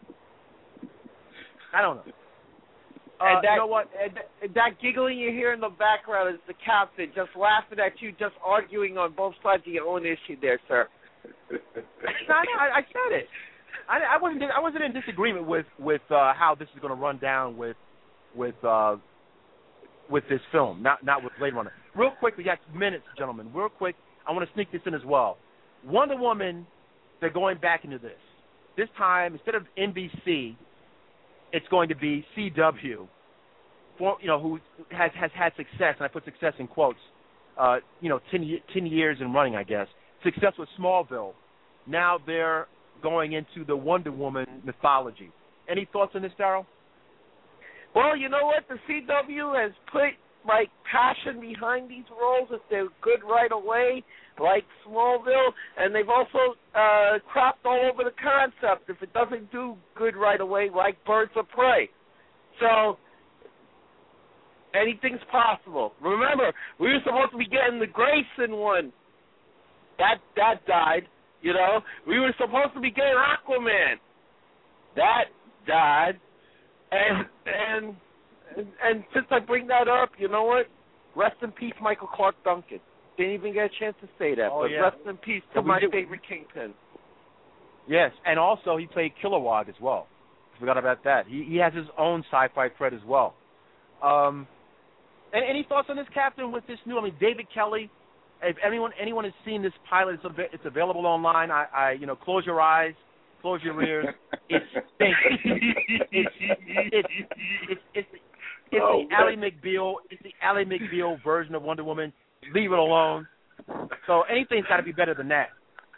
I don't know. Uh, and that, you know what? And that, that giggling you hear in the background is the captain just laughing at you, just arguing on both sides of your own issue there, sir. no, no, I, I said it. I, I wasn't. I wasn't in disagreement with with uh, how this is going to run down with with uh, with this film, not not with Blade Runner. Real quick, we got minutes, gentlemen. Real quick, I want to sneak this in as well. Wonder Woman, they're going back into this. This time, instead of N B C, it's going to be C W, for, you know, who has has had success, and I put success in quotes. Uh, you know, ten, ten years in running, I guess. Success with Smallville. Now they're going into the Wonder Woman mythology. Any thoughts on this, Darryl? Well, you know what? The C W has put, like, passion behind these roles if they're good right away, like Smallville, and they've also uh, cropped all over the concept if it doesn't do good right away, like Birds of Prey. So, anything's possible. Remember, we were supposed to be getting the Grayson one. That that died, you know. We were supposed to be getting Aquaman. That died. And and and, and since I bring that up, you know what? Rest in peace, Michael Clark Duncan. Didn't even get a chance to say that, oh, but yeah. rest in peace to yeah, my did. favorite Kingpin. Yes, and also he played Kilowog as well. Forgot about that. He he has his own sci-fi cred as well. Um, and any thoughts on this, Captain, with this new? I mean, David Kelly. If anyone anyone has seen this pilot, it's, av- it's available online. I, I you know, close your eyes, close your ears. It stinks. it's it's it's it's, it's, it's oh, the Ally McBeal. It's the Ally McBeal version of Wonder Woman. Leave it alone. So anything's got to be better than that.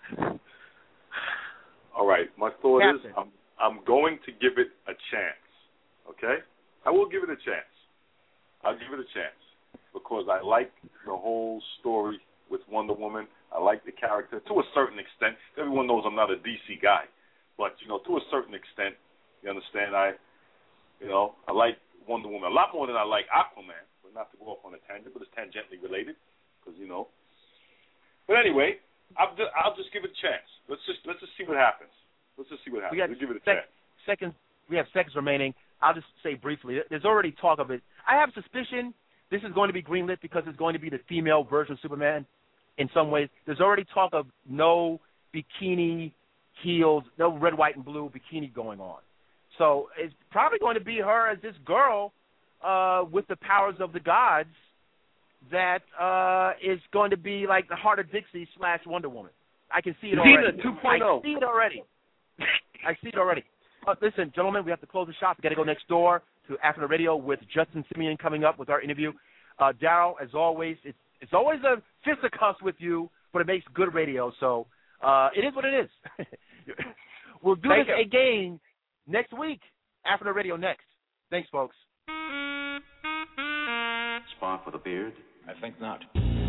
All right. My thought Captain. is I'm I'm going to give it a chance. Okay? I will give it a chance. I'll give it a chance because I like the whole story with Wonder Woman. I like the character to a certain extent. Everyone knows I'm not a D C guy, but you know, to a certain extent, you understand. I, you know, I like Wonder Woman a lot more than I like Aquaman. But not to go off on a tangent, but it's tangentially related because you know. But anyway, I'll just, I'll just give it a chance. Let's just let's just see what happens. Let's just see what happens. We got we'll give it a sec- chance. Seconds. We have seconds remaining. I'll just say briefly. There's already talk of it. I have suspicion this is going to be greenlit because it's going to be the female version of Superman. In some ways, there's already talk of no bikini heels, no red, white, and blue bikini going on. So it's probably going to be her as this girl uh, with the powers of the gods that uh, is going to be like the Heart of Dixie slash Wonder Woman. I can see it already. Xena two point oh. I see it already. I see it already. Uh, listen, gentlemen, we have to close the shop. We've got to go next door to After the Radio with Justin Simeon coming up with our interview. Uh, Darryl, as always, it's it's always a fisticuffs with you, but it makes good radio. So uh, it is what it is. We'll do Thank this you. again next week. After the Radio next. Thanks, folks. Spot with a beard? I think not.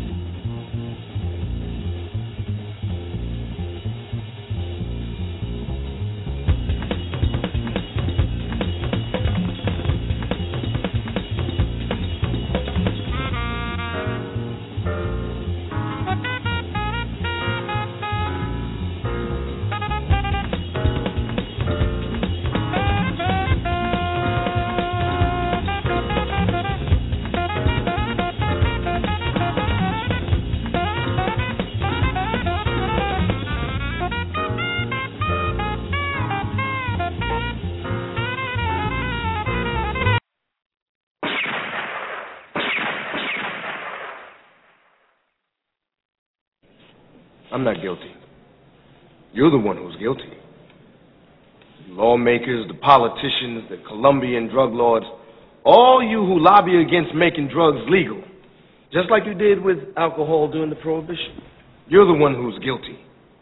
I'm not guilty. You're the one who's guilty. The lawmakers, the politicians, the Colombian drug lords, all you who lobby against making drugs legal, just like you did with alcohol during the Prohibition. You're the one who's guilty.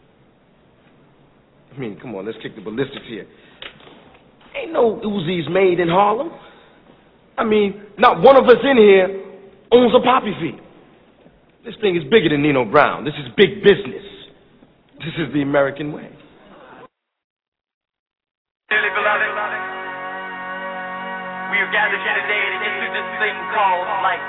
I mean, come on, let's kick the ballistics here. Ain't no Uzis made in Harlem. I mean, not one of us in here owns a poppy seed. This thing is bigger than Nino Brown. This is big business. This is the American way. Dearly beloved, we are gathered here today to get through this thing called life.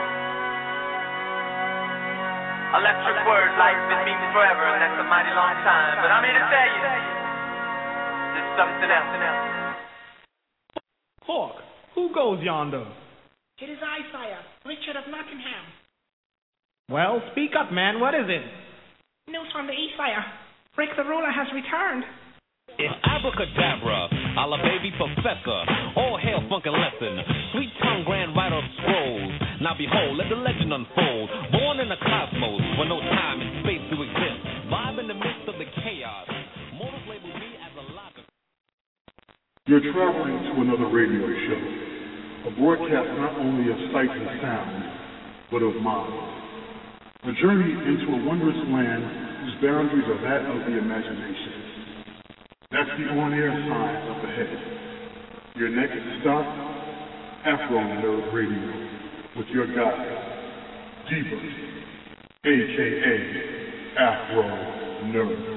Electric word, life, it means forever, and that's a mighty long time. But I'm here to tell you, there's something else. Hawk, who goes yonder? It is I, sire, Richard of Nottingham. Well, speak up, man. What is it? News from the east, sire. Rick the ruler has returned. It's abracadabra, a la baby professor. All hail funkin' lesson. Sweet tongue grand writer of scrolls. Now behold, let the legend unfold. Born in a cosmos where no time and space to exist. Vibe in the midst of the chaos. Mortals label me as a locker. You're traveling to another radio show. A broadcast not only of sight and sound, but of mind. A journey into a wondrous land whose boundaries are that of the imagination. That's the on-air sign up ahead. Your next stop, Afro Nerd Radio, with your guide, D-Bert, a k a. Afro Nerd.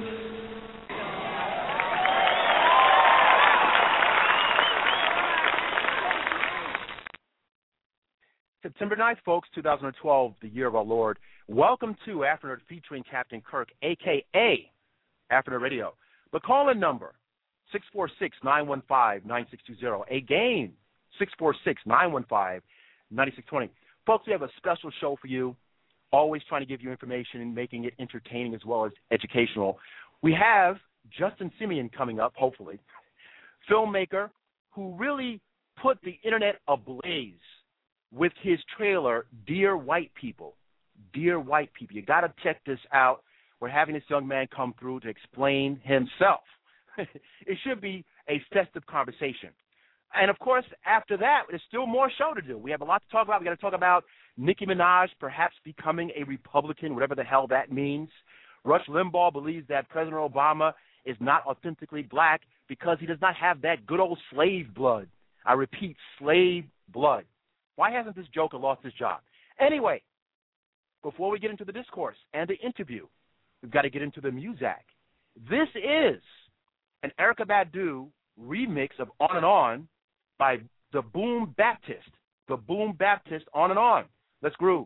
September ninth, folks, two thousand twelve, the year of our Lord. Welcome to Afro Nerd featuring Captain Kirk, a k a. Afro Nerd Radio. The call-in number, six four six, nine one five, nine six two zero. Again, six four six, nine one five, nine six two zero. Folks, we have a special show for you, always trying to give you information and making it entertaining as well as educational. We have Justin Simeon coming up, hopefully, filmmaker who really put the internet ablaze with his trailer, Dear White People. Dear White People. You got to check this out. We're having this young man come through to explain himself. It should be a festive conversation. And, of course, after that, there's still more show to do. We have a lot to talk about. We've got to talk about Nicki Minaj perhaps becoming a Republican, whatever the hell that means. Rush Limbaugh believes that President Obama is not authentically black because he does not have that good old slave blood. I repeat, slave blood. Why hasn't this joker lost his job? Anyway, before we get into the discourse and the interview, we've got to get into the music. This is an Erykah Badu remix of On and On by the Boom Baptist. The Boom Baptist, On and On. Let's groove.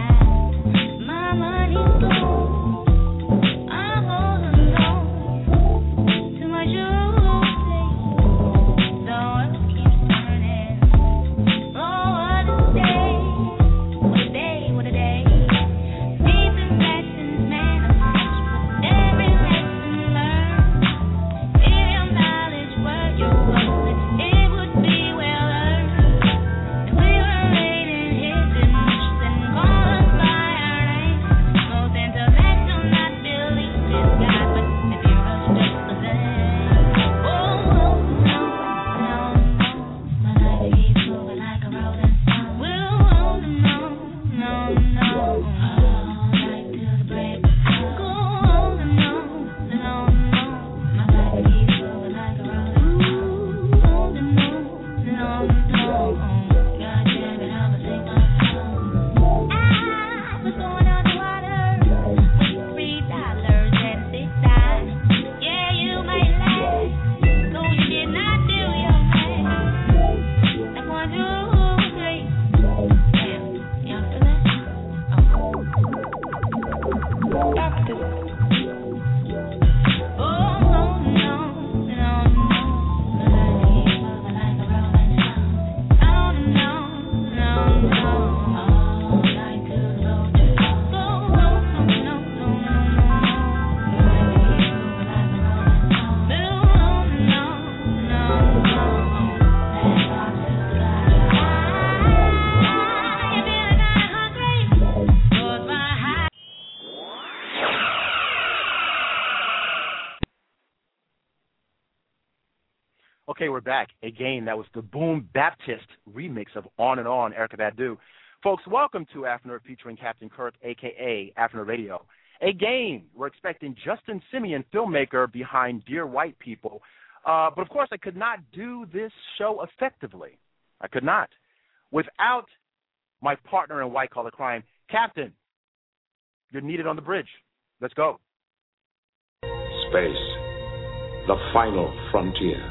My money goes, I hold alone. Okay, we're back. Again, that was the Boom Baptist remix of On and On, Erykah Badu. Folks, welcome to Afternoon featuring Captain Kirk, a k a. Afternoon Radio. Again, we're expecting Justin Simeon, filmmaker behind Dear White People. Uh, but, of course, I could not do this show effectively. I could not. Without my partner in white-collar crime, Captain, you're needed on the bridge. Let's go. Space, the final frontier.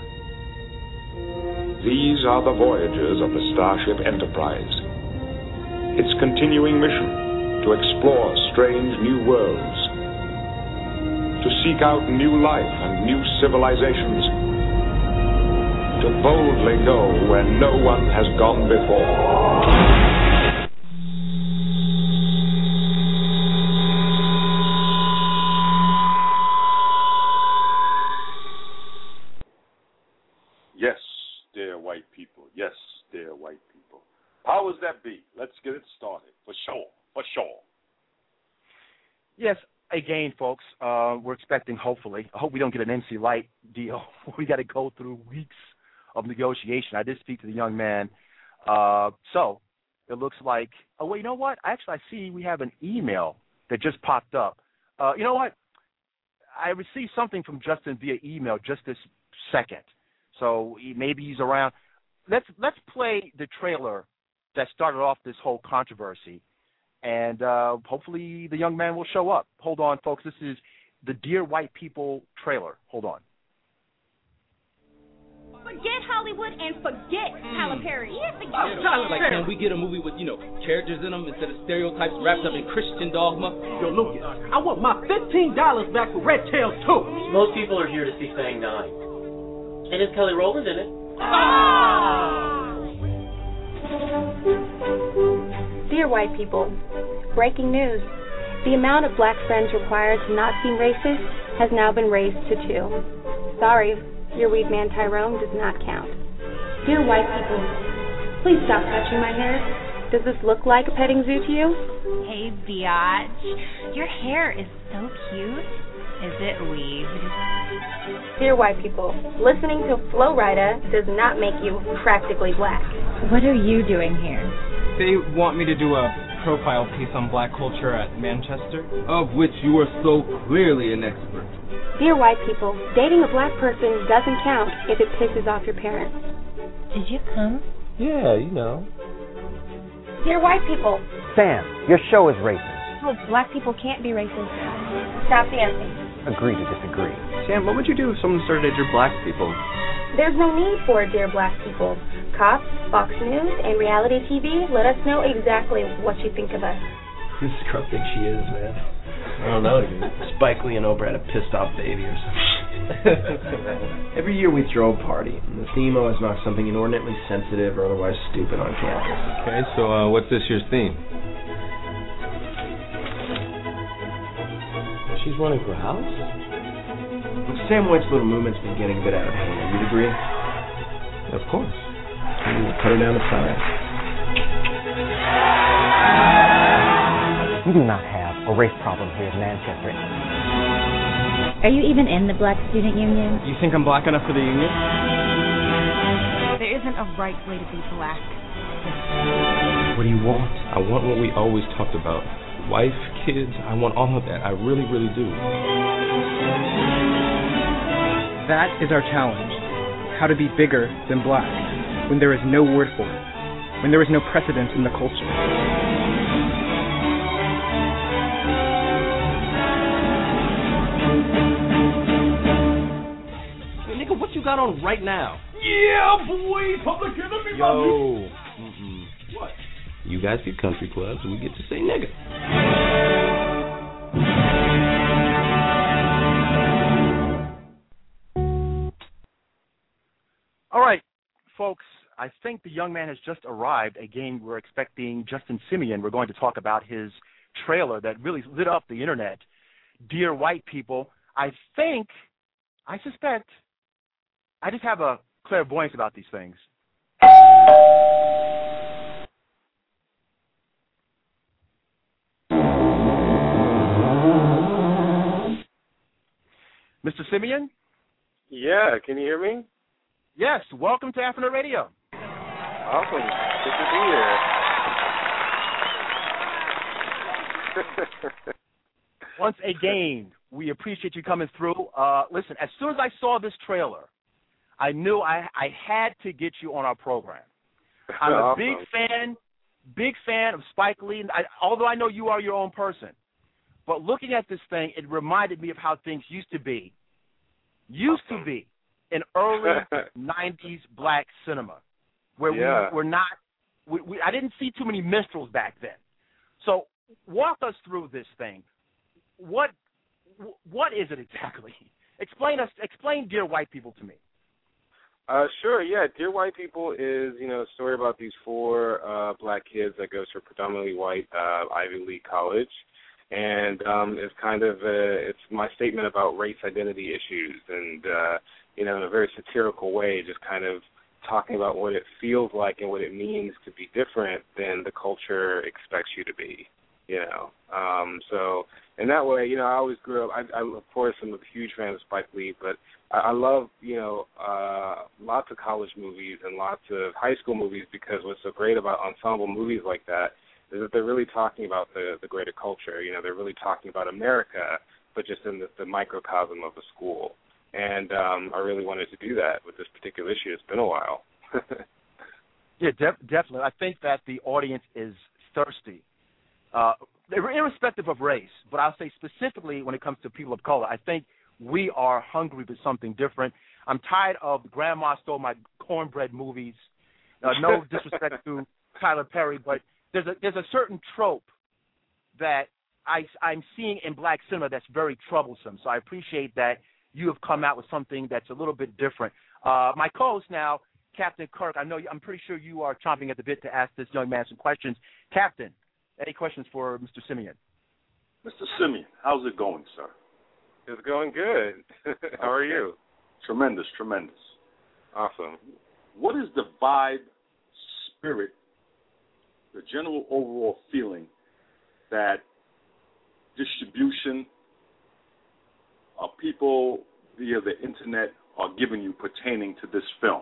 These are the voyages of the Starship Enterprise. Its continuing mission to explore strange new worlds, to seek out new life and new civilizations, to boldly go where no one has gone before. Yes, dear white people. Yes, dear white people. Powers that be. Let's get it started. For sure. For sure. Yes, again, folks, uh, we're expecting, hopefully, I hope we don't get an M C Light deal. We got to go through weeks of negotiation. I did speak to the young man. Uh, so it looks like, oh, wait, you know what? Actually, I see we have an email that just popped up. Uh, you know what? I received something from Justin via email just this second. So he, maybe he's around. Let's let's play the trailer that started off this whole controversy, and uh, hopefully the young man will show up. Hold on, folks. This is the Dear White People trailer. Hold on. Forget Hollywood and forget Tyler Perry. Yeah, forget oh, Tyler like, Perry. Can we get a movie with, you know, characters in them instead of stereotypes wrapped up in Christian dogma? Yo, Lucas, I want my fifteen dollars back for Red Tail too. Most people are here to see Fang nine. And it's Kelly Rowland in it. Ah! Dear white people, breaking news. The amount of black friends required to not seem racist has now been raised to two. Sorry, your weed man Tyrone does not count. Dear white people, please stop touching my hair. Does this look like a petting zoo to you? Hey, biatch. Your hair is so cute. Is it weaved? Dear white people, listening to Flo Rida does not make you practically black. What are you doing here? They want me to do a profile piece on black culture at Manchester, of which you are so clearly an expert. Dear white people, dating a black person doesn't count if it pisses off your parents. Did you come? Yeah, you know. Dear white people. Sam, your show is racist. Oh, black people can't be racist. Stop dancing. Agree to disagree. Sam, what would you do if someone started at your black people? There's no need for Dear Black People. Cops, Fox News, and reality T V let us know exactly what you think of us. Who does Scrub think she is, man? I don't know, dude. Spike Lee and Oprah had a pissed off baby or something. Every year we throw a party, and the theme always knocks something inordinately sensitive or otherwise stupid on campus. Okay, so uh, what's this year's theme? She's running for house? Look, Sam White's little movement's been getting a bit out of hand. You'd agree? Of course. We'll cut her down to size. We do not have a race problem here in Manchester. Are you even in the Black Student Union? You think I'm black enough for the union? There isn't a right way to be black. What do you want? I want what we always talked about. Wife, kids, I want all of that. I really, really do. That is our challenge. How to be bigger than black when there is no word for it, when there is no precedent in the culture. Hey, nigga, what you got on right now? Yeah, boy, Public Enemy. Yo. Mm-mm. What? You guys get country clubs, and we get to say nigga. All right, folks, I think the young man has just arrived. Again, we're expecting Justin Simeon. We're going to talk about his trailer that really lit up the internet. Dear white people, I think, I suspect, I just have a clairvoyance about these things. Mister Simeon? Yeah, can you hear me? Yes, welcome to Afternoon Radio. Awesome. Good to be here. Once again, we appreciate you coming through. Uh, listen, as soon as I saw this trailer, I knew I, I had to get you on our program. I'm a awesome. big fan, big fan of Spike Lee, I, although I know you are your own person. But looking at this thing, it reminded me of how things used to be, used awesome. to be in early nineties black cinema, where yeah. we were not, we, we, I didn't see too many minstrels back then. So walk us through this thing. What what is it exactly? Explain us. Explain Dear White People to me. Uh, sure, yeah. Dear White People is, you know, a story about these four uh, black kids that goes to a predominantly white uh, Ivy League college. And um, it's kind of a, it's my statement about race identity issues and, uh, you know, in a very satirical way, just kind of talking about what it feels like and what it means to be different than the culture expects you to be, you know. Um, so in that way, you know, I always grew up, I, I of course, I'm a huge fan of Spike Lee, but I, I love, you know, uh, lots of college movies and lots of high school movies because what's so great about ensemble movies like that is that they're really talking about the, the greater culture. You know, they're really talking about America, but just in the, the microcosm of the school. And um, I really wanted to do that with this particular issue. It's been a while. yeah, def- definitely. I think that the audience is thirsty, uh, irrespective of race. But I'll say specifically when it comes to people of color, I think we are hungry for something different. I'm tired of Grandma Stole My Cornbread movies. Uh, no disrespect to Tyler Perry, but there's a there's a certain trope that I, I'm seeing in black cinema that's very troublesome. So I appreciate that you have come out with something that's a little bit different. Uh, my co-host now, Captain Kirk, I know you, I'm pretty sure you are chomping at the bit to ask this young man some questions. Captain, any questions for Mister Simeon? Mister Simeon, how's it going, sir? It's going good. How are you? Tremendous, tremendous. Awesome. What is the vibe, spirit, the general overall feeling that distribution of people via the internet are giving you pertaining to this film?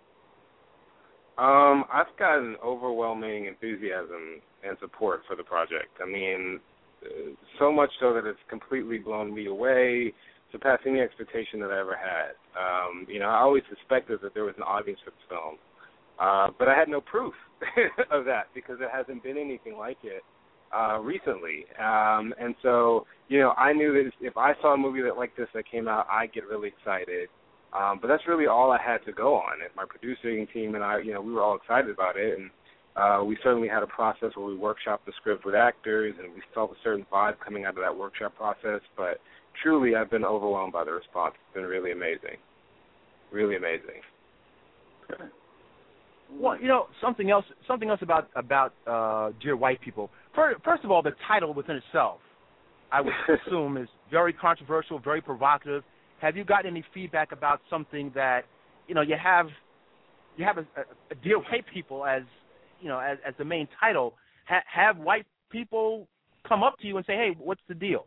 Um, I've gotten overwhelming enthusiasm and support for the project. I mean, uh, so much so that it's completely blown me away, surpassing the expectation that I ever had. Um, you know, I always suspected that there was an audience for this film, uh, but I had no proof of that because there hasn't been anything like it uh, recently. Um, and so, you know, I knew that if I saw a movie that like this that came out, I'd get really excited. Um, but that's really all I had to go on. And my producing team and I, you know, we were all excited about it. And uh, we certainly had a process where we workshopped the script with actors, and we felt a certain vibe coming out of that workshop process. But truly, I've been overwhelmed by the response. It's been really amazing. Really amazing. Okay. Well, you know, something else something else about, about uh, Dear White People. First of all, the title within itself, I would assume, is very controversial, very provocative. Have you gotten any feedback about something that, you know, you have you have a, a, a Dear White People as, you know, as, as the main title. Ha, have white people come up to you and say, hey, what's the deal?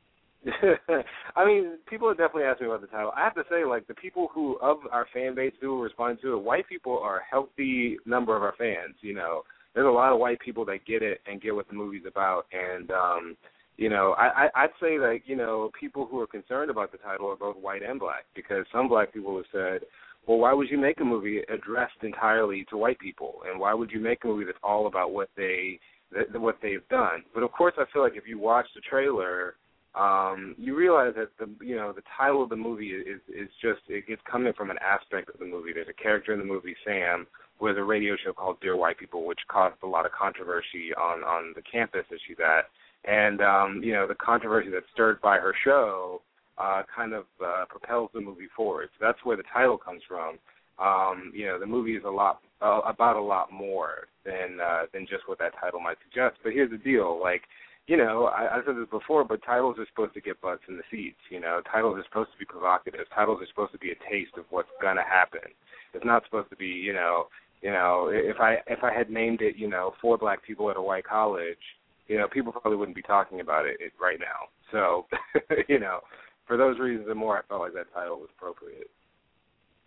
I mean, people have definitely asked me about the title. I have to say, like, the people who, of our fan base who respond to it, white people are a healthy number of our fans, you know. There's a lot of white people that get it and get what the movie's about, and, um, you know, I, I, I'd say that, you know, people who are concerned about the title are both white and black, because some black people have said, well, why would you make a movie addressed entirely to white people, and why would you make a movie that's all about what, they, that, what they've done? But, of course, I feel like if you watch the trailer, Um, you realize that the you know the title of the movie is is just it, it's coming from an aspect of the movie. There's a character in the movie, Sam, who has a radio show called Dear White People, which caused a lot of controversy on, on the campus that she's at. And um, you know the controversy that's stirred by her show uh, kind of uh, propels the movie forward. So that's where the title comes from. Um, you know the movie is a lot uh, about a lot more than uh, than just what that title might suggest. But here's the deal, like. You know, I, I've said this before, but titles are supposed to get butts in the seats. You know, titles are supposed to be provocative. Titles are supposed to be a taste of what's gonna happen. It's not supposed to be, you know, you know, if I if I had named it, you know, Four Black People at a White College, you know, people probably wouldn't be talking about it, it right now. So, you know, for those reasons and more, I felt like that title was appropriate.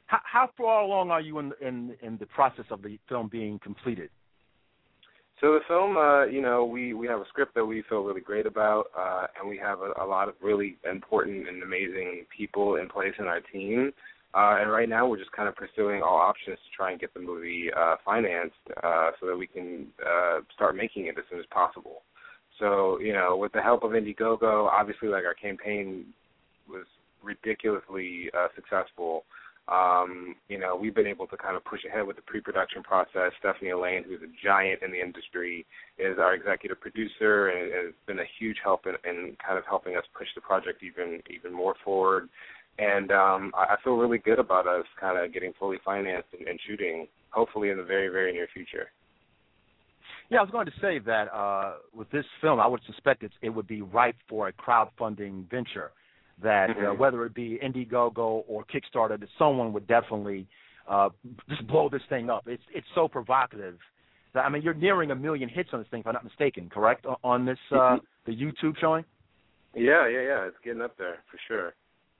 how, how far along are you in, in in the process of the film being completed? So the film, uh, you know, we, we have a script that we feel really great about, uh, and we have a, a lot of really important and amazing people in place in our team. Uh, and right now we're just kind of pursuing all options to try and get the movie uh, financed uh, so that we can uh, start making it as soon as possible. So, you know, with the help of Indiegogo, obviously, like, our campaign was ridiculously uh, successful. Um, you know, we've been able to kind of push ahead with the pre-production process. Stephanie Elaine, who's a giant in the industry, is our executive producer and has been a huge help in, in kind of helping us push the project even even more forward. And um, I feel really good about us kind of getting fully financed and, and shooting, hopefully in the very, very near future. Yeah, I was going to say that uh, with this film, I would suspect it's, it would be ripe for a crowdfunding venture. That uh, whether it be Indiegogo or Kickstarter, that someone would definitely uh, just blow this thing up. It's it's so provocative. That, I mean, you're nearing a million hits on this thing, if I'm not mistaken, correct? On this uh, the YouTube showing. Yeah, yeah, yeah. It's getting up there for sure.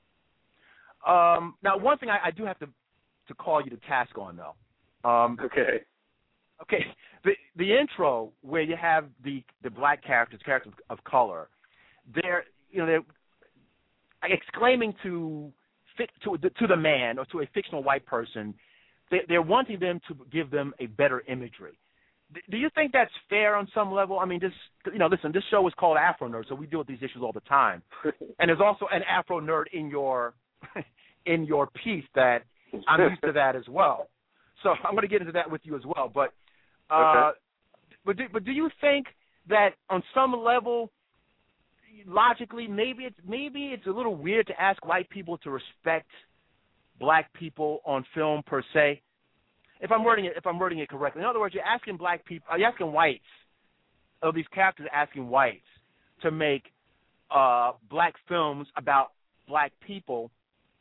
Um, now, one thing I, I do have to to call you to task on, though. Um, okay. Okay. The the intro where you have the the black characters, characters of color, they're you know they're exclaiming to to to the man or to a fictional white person, they, they're wanting them to give them a better imagery. Do you think that's fair on some level? I mean, this you know, listen, this show is called Afro Nerd, so we deal with these issues all the time. And there's also an Afro nerd in your in your piece that I'm used to that as well. So I'm going to get into that with you as well. But uh, okay. but do, but do you think that on some level, logically, maybe it's maybe it's a little weird to ask white people to respect black people on film per se? If I'm wording it, if I'm wording it correctly, in other words, you're asking black people, are you asking whites, or these characters are asking whites to make uh, black films about black people?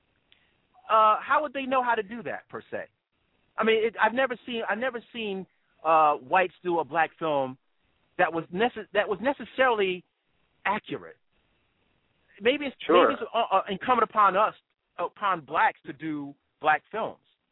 Uh, how would they know how to do that per se? I mean, it, I've never seen I've never seen uh, whites do a black film that was necess- that was necessarily accurate. Maybe it's, sure. maybe it's uh, uh, incumbent upon us, upon blacks, to do black films.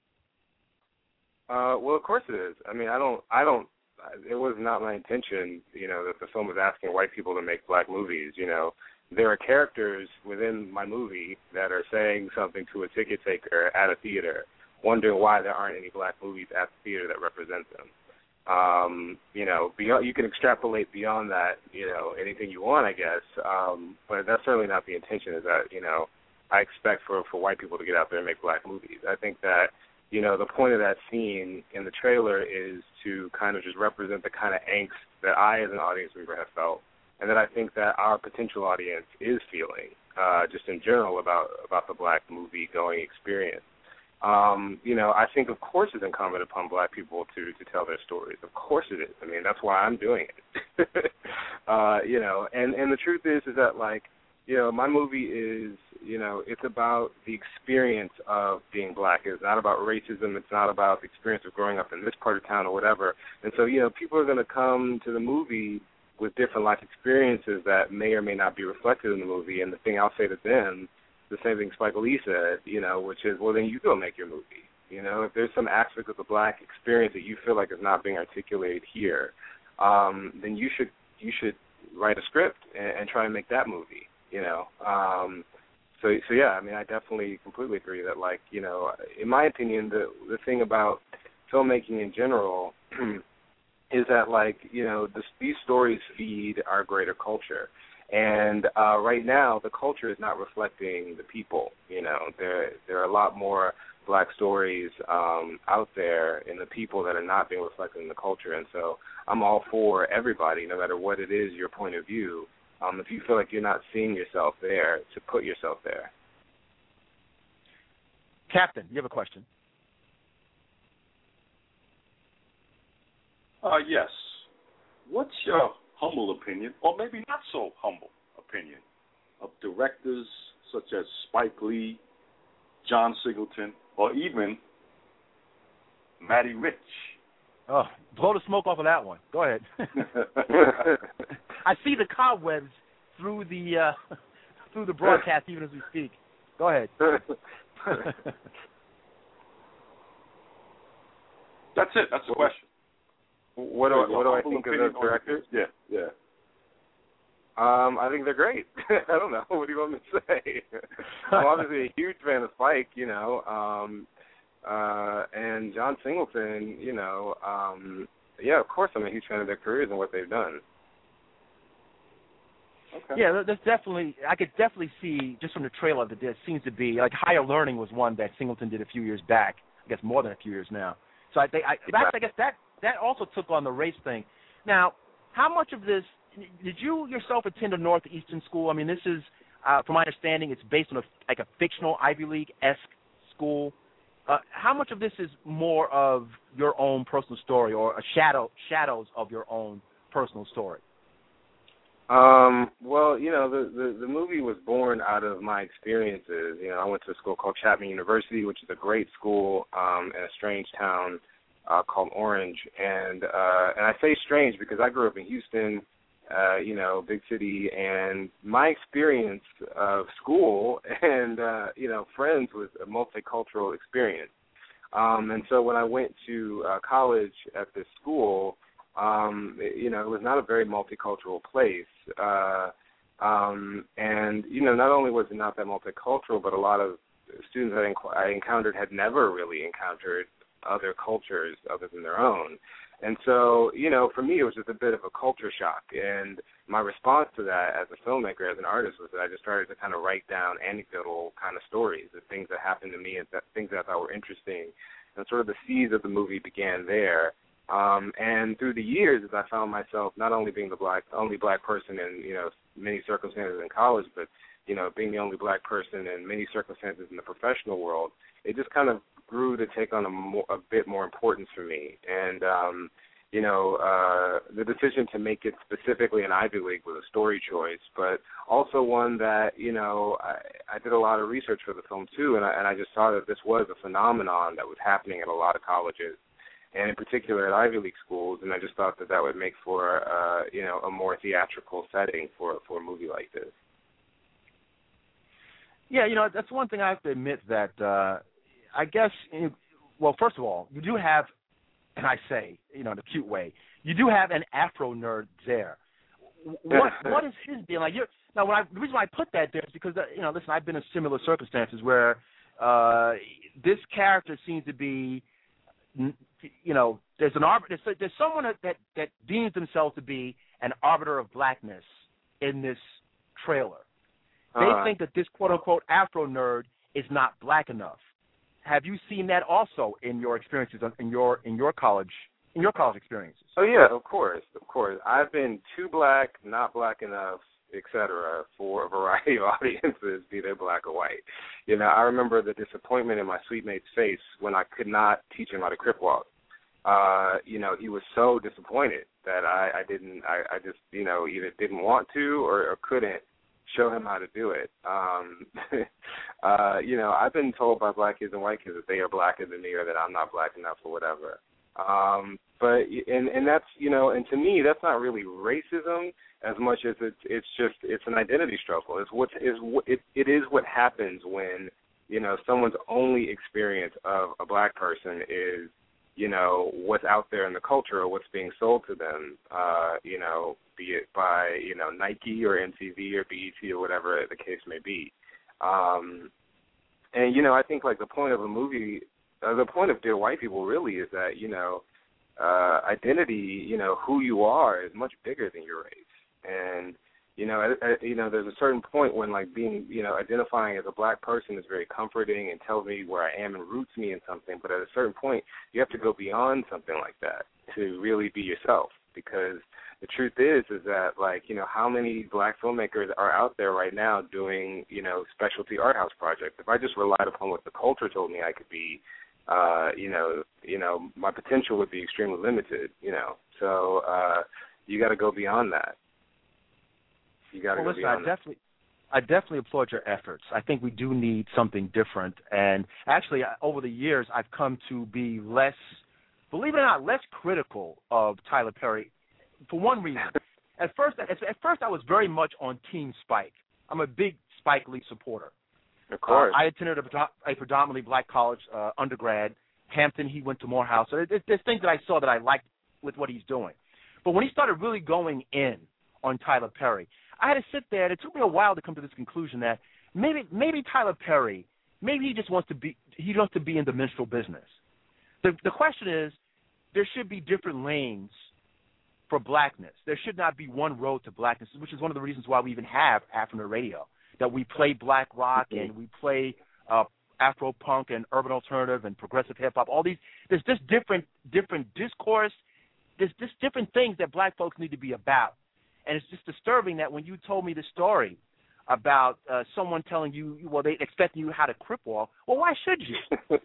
Uh, well, of course it is. I mean, I don't, I don't. It was not my intention, you know, that the film was asking white people to make black movies. You know, there are characters within my movie that are saying something to a ticket taker at a theater, wondering why there aren't any black movies at the theater that represent them. Um, you know, beyond, you can extrapolate beyond that, you know, anything you want, I guess. Um, but that's certainly not the intention. Is that, you know, I expect for, for white people to get out there and make black movies. I think that, you know, the point of that scene in the trailer is to kind of just represent the kind of angst that I, as an audience member, have felt, and that I think that our potential audience is feeling, uh, just in general about about the black movie going experience. Um, you know, I think, of course, it's incumbent upon black people to, to tell their stories. Of course it is. I mean, that's why I'm doing it. uh, you know, and, and the truth is, is that, like, you know, my movie is, you know, it's about the experience of being black. It's not about racism. It's not about the experience of growing up in this part of town or whatever. And so, you know, people are going to come to the movie with different life experiences that may or may not be reflected in the movie. And the thing I'll say to them, the same thing Spike Lee said, you know, which is, well, then you go make your movie. You know, if there's some aspect of the black experience that you feel like is not being articulated here, um, then you should you should write a script and, and try and make that movie. You know, um, so so yeah, I mean, I definitely completely agree that, like, you know, in my opinion, the the thing about filmmaking in general is that, like, you know, this, these stories feed our greater culture. And uh, right now, the culture is not reflecting the people. You know, there there are a lot more black stories um, out there in the people that are not being reflected in the culture. And so I'm all for everybody, no matter what it is, your point of view. Um, if you feel like you're not seeing yourself there, to put yourself there. Captain, you have a question? Uh, yes. What's your humble opinion, or maybe not so humble opinion, of directors such as Spike Lee, John Singleton, or even Matty Rich? Oh, blow the smoke off of that one. Go ahead. I see the cobwebs through the uh, through the broadcast even as we speak. Go ahead. That's it. That's the what, question. What do I, what do I think of those directors? Yeah, yeah. Um, I think they're great. I don't know. What do you want me to say? I'm obviously a huge fan of Spike, you know, um, uh, and John Singleton, you know. Um, yeah, of course I'm a huge fan of their careers and what they've done. Okay. Yeah, there's definitely, I could definitely see, just from the trailer, that there seems to be, like Higher Learning was one that Singleton did a few years back, I guess more than a few years now. So I think, I, I guess that, that also took on the race thing. Now, how much of this, did you yourself attend a Northeastern school? I mean, this is, uh, from my understanding, it's based on a, like a fictional Ivy League-esque school. Uh, how much of this is more of your own personal story or a shadow shadows of your own personal story? Um, well, you know, the, the, the movie was born out of my experiences. You know, I went to a school called Chapman University, which is a great school um, in a strange town uh, called Orange. And uh, and I say strange because I grew up in Houston, uh, you know, big city, and my experience of school and, uh, you know, friends was a multicultural experience. Um, and so when I went to uh, college at this school, um, you know, it was not a very multicultural place. Uh, um, and, you know, not only was it not that multicultural, but a lot of students that I encountered had never really encountered other cultures other than their own. And so, you know, for me, it was just a bit of a culture shock. And my response to that as a filmmaker, as an artist, was that I just started to kind of write down anecdotal kind of stories of things that happened to me and that, things that I thought were interesting. And sort of the seeds of the movie began there. Um, and through the years, as I found myself not only being the black, only black person in, you know, many circumstances in college, but, you know, being the only black person in many circumstances in the professional world, it just kind of grew to take on a, more, a bit more importance for me. And, um, you know, uh, the decision to make it specifically an Ivy League was a story choice, but also one that, you know, I, I did a lot of research for the film, too, and I, and I just saw that this was a phenomenon that was happening at a lot of colleges, and in particular at Ivy League schools, and I just thought that that would make for, uh, you know, a more theatrical setting for, for a movie like this. Yeah, you know, that's one thing I have to admit that, uh, I guess, well, first of all, you do have, and I say, you know, in a cute way, you do have an Afro nerd there. What What is his deal? Like, you're, now, when I, the reason why I put that there is because, you know, listen, I've been in similar circumstances where uh, this character seems to be, you know, there's an arbiter, there's, there's someone that, that, that deems themselves to be an arbiter of blackness in this trailer. They uh, think that this quote-unquote Afro nerd is not black enough. Have you seen that also in your experiences in your in your college in your college experiences? Oh yeah, of course, of course. I've been too black, not black enough, et cetera, for a variety of audiences, be they black or white. You know, I remember the disappointment in my suite mate's face when I could not teach him how to crip walk. Uh, you know, he was so disappointed that I, I didn't, I, I just, you know, either didn't want to or, or couldn't show him how to do it. Um, uh, you know, I've been told by black kids and white kids that they are blacker than me or that I'm not black enough or whatever. Um, but, and, and that's, you know, and to me, that's not really racism as much as it's, it's just, it's an identity struggle. It's what is, it, it is what happens when, you know, someone's only experience of a black person is, you know, what's out there in the culture or what's being sold to them, uh, you know, be it by, you know, Nike or M T V or B E T or whatever the case may be. Um, and, you know, I think, like, the point of a movie, uh, the point of Dear White People really is that, you know, uh, identity, you know, who you are is much bigger than your race. And, you know, at, at, you know, there's a certain point when, like, being, you know, identifying as a black person is very comforting and tells me where I am and roots me in something. But at a certain point, you have to go beyond something like that to really be yourself. Because the truth is, is that, like, you know, how many black filmmakers are out there right now doing, you know, specialty art house projects? If I just relied upon what the culture told me I could be, uh, you know, you know, my potential would be extremely limited. You know, so uh, you got to go beyond that. You got to well, go listen, beyond I definitely, I definitely applaud your efforts. I think we do need something different. And actually, over the years, I've come to be less, believe it or not, less critical of Tyler Perry for one reason. At first, at, at first, I was very much on Team Spike. I'm a big Spike Lee supporter. Of course. Uh, I attended a, a predominantly black college uh, undergrad, Hampton, he went to Morehouse. So there's, there's things that I saw that I liked with what he's doing. But when he started really going in on Tyler Perry, I had to sit there, and it took me a while to come to this conclusion that maybe maybe Tyler Perry, maybe he just wants to be he wants to be in the minstrel business. The the question is, there should be different lanes for blackness. There should not be one road to blackness, which is one of the reasons why we even have Afro Radio, that we play black rock and we play uh, Afro punk and urban alternative and progressive hip hop. All these, there's just different different discourse. There's just different things that black folks need to be about. And it's just disturbing that when you told me the story about uh, someone telling you, well, they expect you how to crip walk. Well, why should you?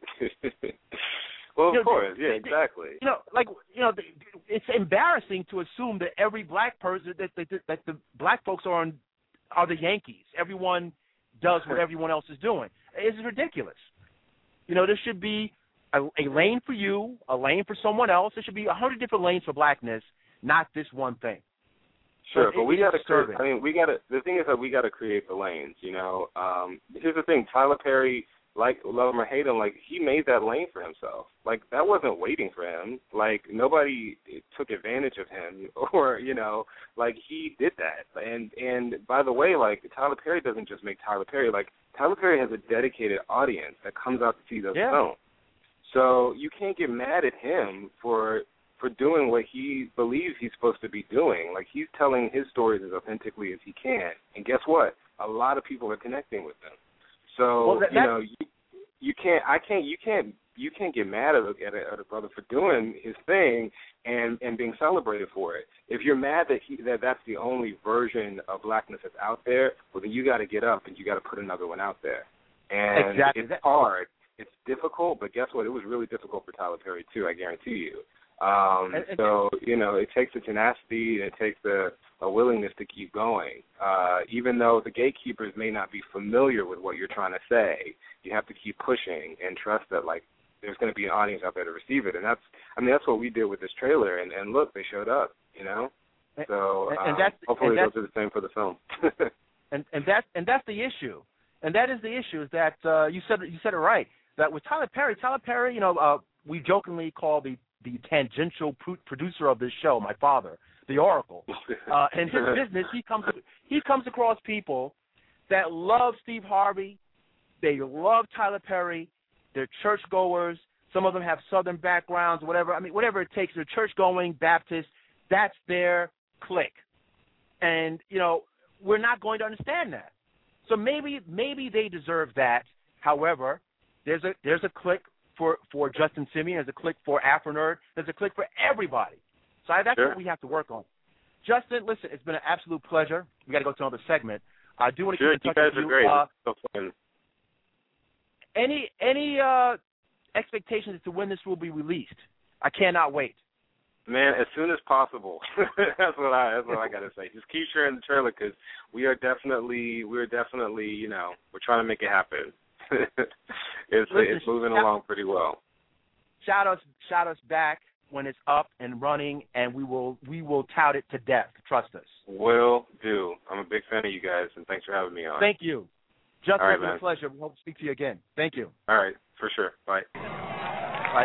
Well, of you know, course, they, yeah, they, exactly. You know, like you know, it's embarrassing to assume that every black person that that, that the black folks are on are the Yankees. Everyone does what everyone else is doing. It's ridiculous. You know, there should be a, a lane for you, a lane for someone else. There should be a hundred different lanes for blackness, not this one thing. Sure, so but it, we got to. create. I mean, we got to. The thing is that we got to create the lanes. You know, um, here's the thing: Tyler Perry, like love him or hate him, like he made that lane for himself. Like that wasn't waiting for him. Like nobody took advantage of him, or you know, like he did that. And and by the way, like Tyler Perry doesn't just make Tyler Perry. Like Tyler Perry has a dedicated audience that comes out to see those yeah. films. So you can't get mad at him for. for doing what he believes he's supposed to be doing. Like, he's telling his stories as authentically as he can. And guess what? A lot of people are connecting with them. So, well, that, you know, you, you can't, I can't, you can't, you can't get mad at a, at, a, at a brother for doing his thing and, and being celebrated for it. If you're mad that he, that that's the only version of blackness that's out there, well, then you got to get up and you got to put another one out there. And exactly. it's hard. It's difficult, but guess what? It was really difficult for Tyler Perry, too, I guarantee you. Um, and, and, so, you know, it takes a tenacity, it takes a, a willingness to keep going. Uh, even though the gatekeepers may not be familiar with what you're trying to say, you have to keep pushing and trust that, like, there's going to be an audience out there to receive it. And that's, I mean, that's what we did with this trailer. And, and look, they showed up, you know? So and, um, and that's, hopefully and that's, those are the same for the film. and, and, that's, and that's the issue. And that is the issue is that uh, you said you said it right, that with Tyler Perry, Tyler Perry, you know, uh, we jokingly call the the tangential producer of this show, my father, the Oracle. Uh, in his business, he comes he comes across people that love Steve Harvey, they love Tyler Perry, they're churchgoers. Some of them have Southern backgrounds, whatever. I mean, whatever it takes. They're church-going Baptists. That's their clique, and you know we're not going to understand that. So maybe maybe they deserve that. However, there's a there's a clique. For, for Justin Simeon, there's a click for Afro Nerd, there's a click for everybody. So I, that's sure. what we have to work on. Justin, listen, it's been an absolute pleasure. We got to go to another segment. I do want to sure, keep in touch you guys with are you. great. Uh, so fun. Any any uh, expectations as to when this will be released? I cannot wait. Man, as soon as possible. that's what I that's what I got to say. Just keep sharing the trailer because we are definitely we're definitely you know we're trying to make it happen. it's Listen, it's moving shout, along pretty well. Shout us, shout us back when it's up and running, and we will we will tout it to death. Trust us. Will do. I'm a big fan of you guys, and thanks for having me on. Thank you. Justin, All right, it's been man. a pleasure. We hope to speak to you again. Thank you. All right, for sure. Bye. Bye.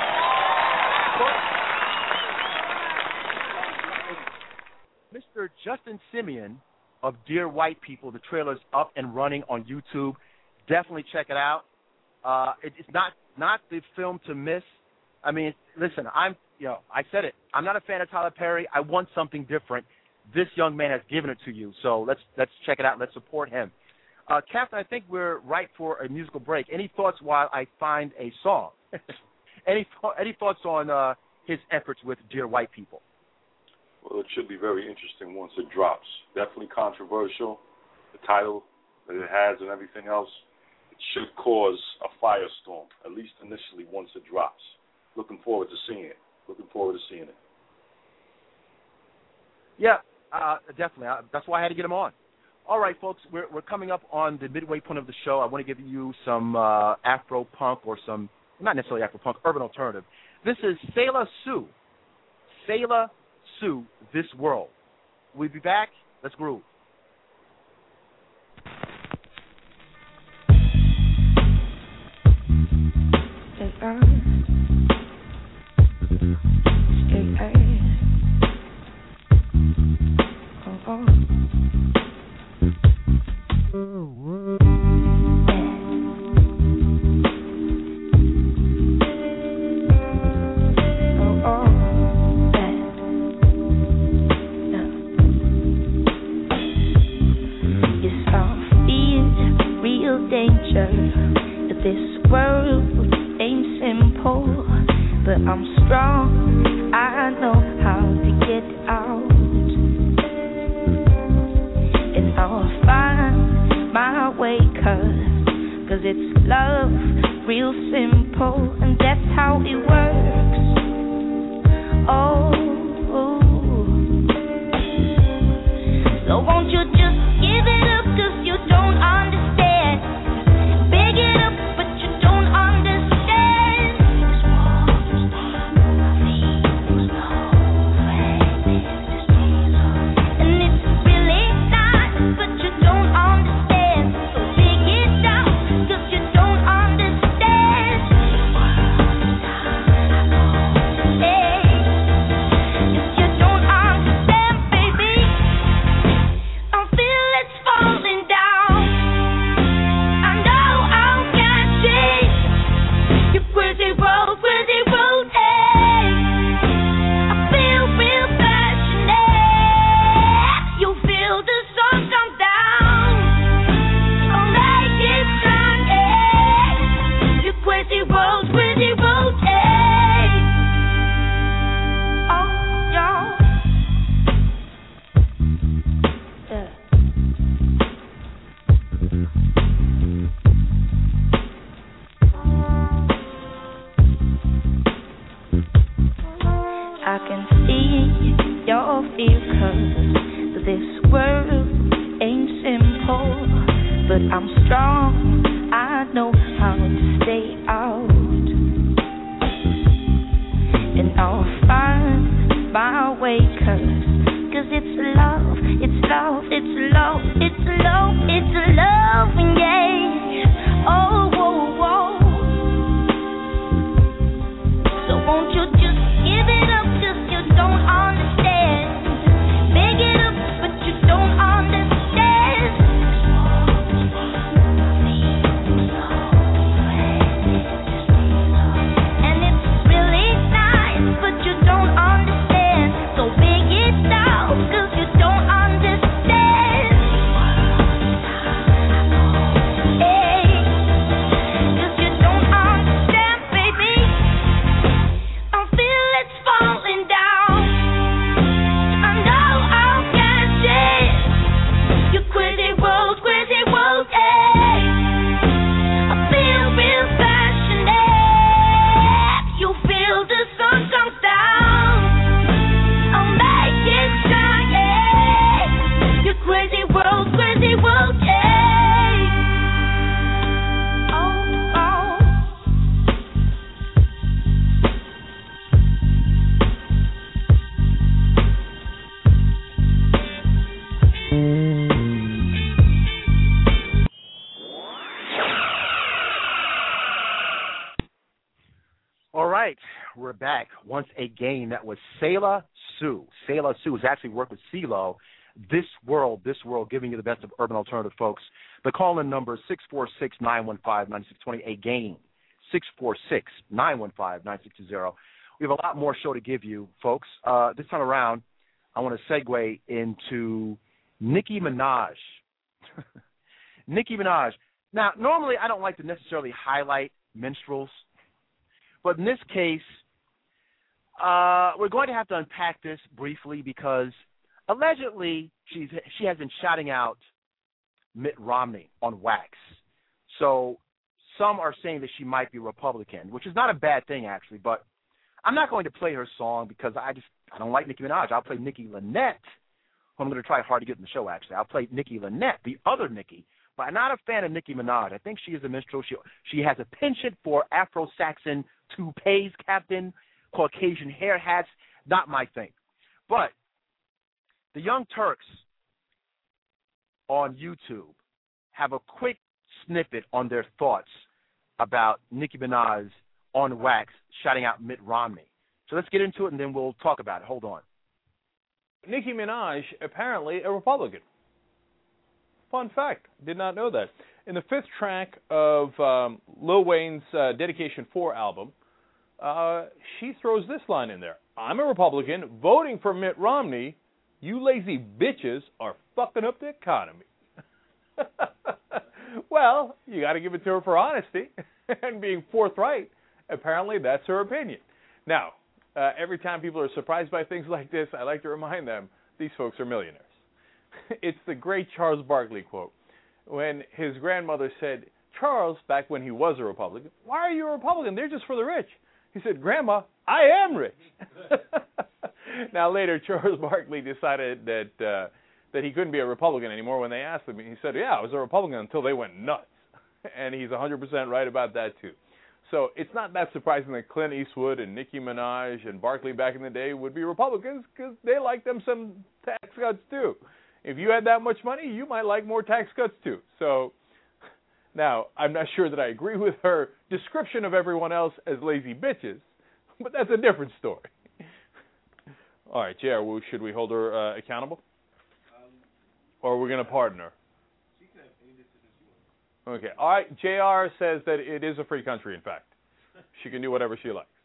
Mister Justin Simeon of Dear White People. The trailer's up and running on YouTube. Definitely check it out. Uh, it, it's not not the film to miss. I mean, listen, I'm you know I said it. I'm not a fan of Tyler Perry. I want something different. This young man has given it to you, so let's let's check it out. Let's support him. Uh, Captain, I think we're right for a musical break. Any thoughts while I find a song? any any thoughts on uh, his efforts with Dear White People? Well, it should be very interesting once it drops. Definitely controversial. The title that it has and everything else. Should cause a firestorm, at least initially, once it drops. Looking forward to seeing it. Looking forward to seeing it. Yeah, uh, definitely. Uh, that's why I had to get him on. All right, folks, we're we're coming up on the midway point of the show. I want to give you some uh, Afro punk or some, not necessarily Afro punk, urban alternative. This is Selah Sue. Selah Sue, This World. We'll be back. Let's groove. The earth We're back. Once again, that was Selah Sue. Selah Sue has actually worked with CeeLo. This World, This World, giving you the best of urban alternative, folks. The call-in number is six four six, nine one five, nine six two zero. Again, six four six, nine one five, nine six two zero. We have a lot more show to give you, folks. Uh, this time around, I want to segue into Nicki Minaj. Nicki Minaj. Now, normally I don't like to necessarily highlight minstrels, but in this case, uh, we're going to have to unpack this briefly because allegedly she's she has been shouting out Mitt Romney on wax. So some are saying that she might be Republican, which is not a bad thing actually, but I'm not going to play her song because I just I don't like Nicki Minaj. I'll play Nikki Lynette, who I'm going to try hard to get in the show actually. I'll play Nikki Lynette, the other Nikki. But I'm not a fan of Nicki Minaj. I think she is a minstrel. She she has a penchant for Afro-Saxon toupees, Captain, Caucasian hair hats. Not my thing. But the Young Turks on YouTube have a quick snippet on their thoughts about Nicki Minaj on wax shouting out Mitt Romney. So let's get into it, and then we'll talk about it. Hold on. Nicki Minaj, apparently a Republican. Fun fact. Did not know that. In the fifth track of um, Lil Wayne's uh, Dedication four album, uh, she throws this line in there. I'm a Republican voting for Mitt Romney. You lazy bitches are fucking up the economy. Well, you got to give it to her for honesty and being forthright. Apparently, that's her opinion. Now, uh, every time people are surprised by things like this, I like to remind them these folks are millionaires. It's the great Charles Barkley quote. When his grandmother said, Charles, back when he was a Republican, why are you a Republican? They're just for the rich. He said, Grandma, I am rich. Now, later, Charles Barkley decided that uh, that he couldn't be a Republican anymore when they asked him. He said, yeah, I was a Republican until they went nuts. And he's one hundred percent right about that, too. So it's not that surprising that Clint Eastwood and Nicki Minaj and Barkley back in the day would be Republicans because they like them some tax cuts, too. If you had that much money, you might like more tax cuts, too. So now, I'm not sure that I agree with her description of everyone else as lazy bitches, but that's a different story. All right, J R, should we hold her uh, accountable? Um, or are we going to pardon her? She can have any decision she wants. Okay. All right, J R says that it is a free country, in fact. She can do whatever she likes.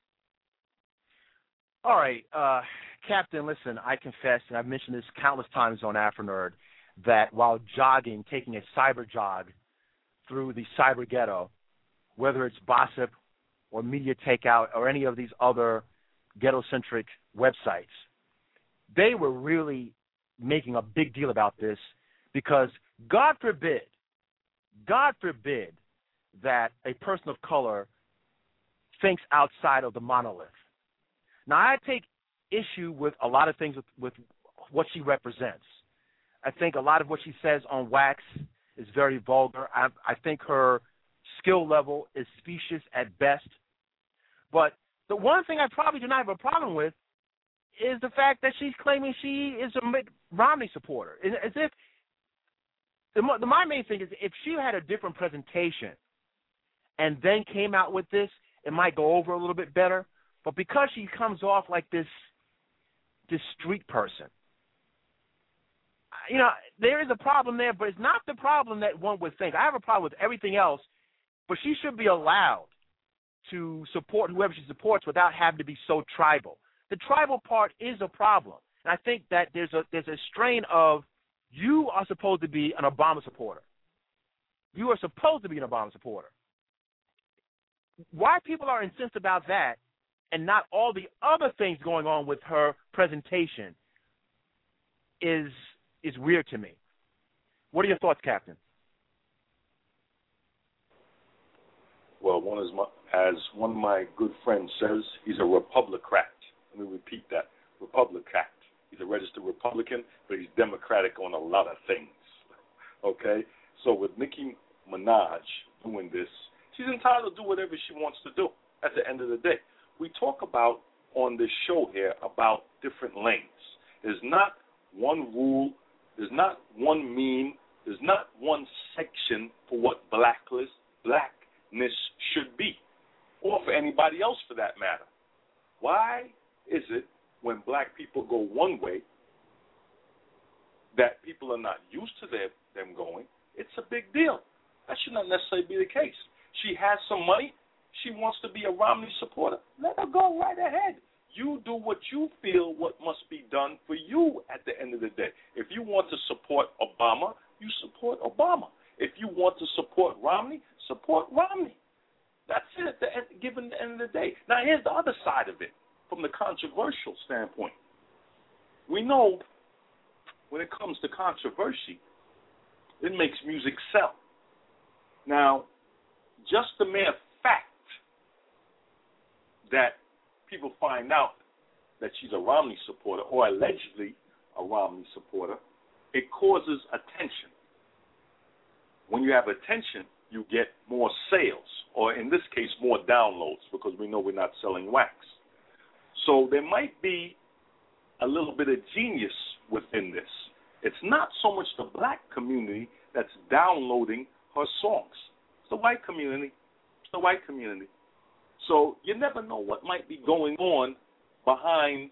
All right, uh, Captain, listen, I confess, and I've mentioned this countless times on AfroNerd, that while jogging, taking a cyber jog through the cyber ghetto, whether it's Gossip or Media Takeout or any of these other ghetto-centric websites, they were really making a big deal about this because God forbid, God forbid that a person of color thinks outside of the monolith. Now, I take issue with a lot of things with, with what she represents. I think a lot of what she says on wax is very vulgar. I, I think her skill level is specious at best. But the one thing I probably do not have a problem with is the fact that she's claiming she is a Mitt Romney supporter. As if the, the, my main thing is if she had a different presentation and then came out with this, it might go over a little bit better. But because she comes off like this, this street person, you know, there is a problem there, but it's not the problem that one would think. I have a problem with everything else, but she should be allowed to support whoever she supports without having to be so tribal. The tribal part is a problem, and I think that there's a there's a strain of you are supposed to be an Obama supporter. You are supposed to be an Obama supporter. Why people are incensed about that and not all the other things going on with her presentation is is weird to me. What are your thoughts, Captain? Well, one is my, as one of my good friends says, he's a Republicrat. Let me repeat that. Republicat. He's a registered Republican, but he's Democratic on a lot of things. Okay? So with Nicki Minaj doing this, she's entitled to do whatever she wants to do at the end of the day. We talk about on this show here about different lanes. There's not one rule. There's not one meme. There's not one section for what blacklist, blackness should be, or for anybody else for that matter. Why is it when black people go one way that people are not used to their, them going? It's a big deal. That should not necessarily be the case. She has some money. She wants to be a Romney supporter. Let her go right ahead. You do what you feel what must be done for you at the end of the day. If you want to support Obama, you support Obama. If you want to support Romney, support Romney. That's it at the end, given the end of the day. Now, here's the other side of it from the controversial standpoint. We know when it comes to controversy, it makes music sell. Now, just the mere fact that people find out that she's a Romney supporter or allegedly a Romney supporter, it causes attention. When you have attention, you get more sales, or in this case, more downloads, because we know we're not selling wax. So there might be a little bit of genius within this. It's not so much the black community that's downloading her songs. It's the white community. It's the white community. So you never know what might be going on behind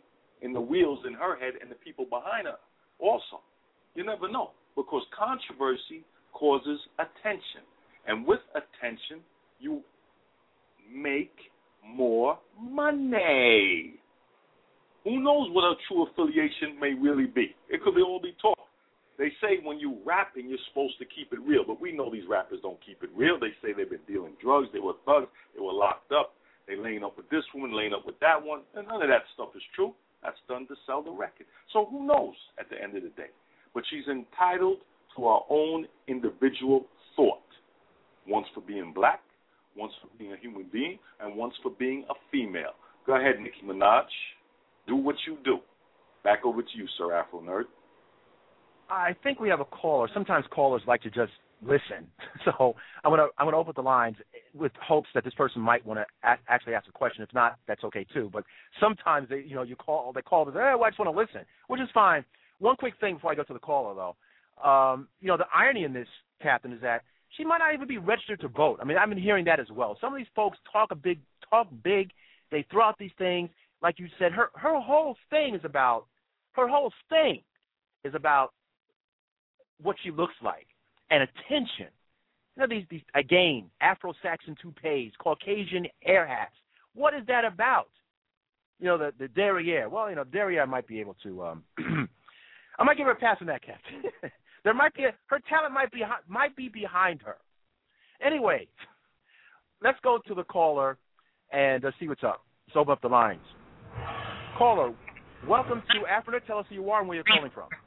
in the wheels in her head and the people behind her also. You never know, because controversy causes attention. And with attention, you make more money. Who knows what a true affiliation may really be? It could be all be talk. They say when you rapping, you're supposed to keep it real, but we know these rappers don't keep it real. They say they've been dealing drugs, they were thugs, they were locked up, they laying up with this woman, laying up with that one, and none of that stuff is true. That's done to sell the record. So who knows at the end of the day? But she's entitled to her own individual thought, once for being black, once for being a human being, and once for being a female. Go ahead, Nicki Minaj. Do what you do. Back over to you, Sir Afro Nerd. I think we have a caller. Sometimes callers like to just listen. So I'm gonna I'm gonna open the lines with hopes that this person might want to a- actually ask a question. If not, that's okay too. But sometimes they you know you call they call and say, hey, well, I just want to listen, which is fine. One quick thing before I go to the caller though, um, you know the irony in this, Captain, is that she might not even be registered to vote. I mean, I've been hearing that as well. Some of these folks talk a big talk big. They throw out these things, like you said. Her her whole thing is about her whole thing is about what she looks like and attention. You know, these, these again, Afro-Saxon toupees, Caucasian air hats. What is that about? You know, the, the derriere. Well, you know, derriere might be able to, um, I might give her a pass on that, Captain. There might be, a, her talent might be, might be behind her. Anyway, let's go to the caller and uh, see what's up. Let's open up the lines. Caller, welcome to Africa. Tell us who you are and where you're calling from.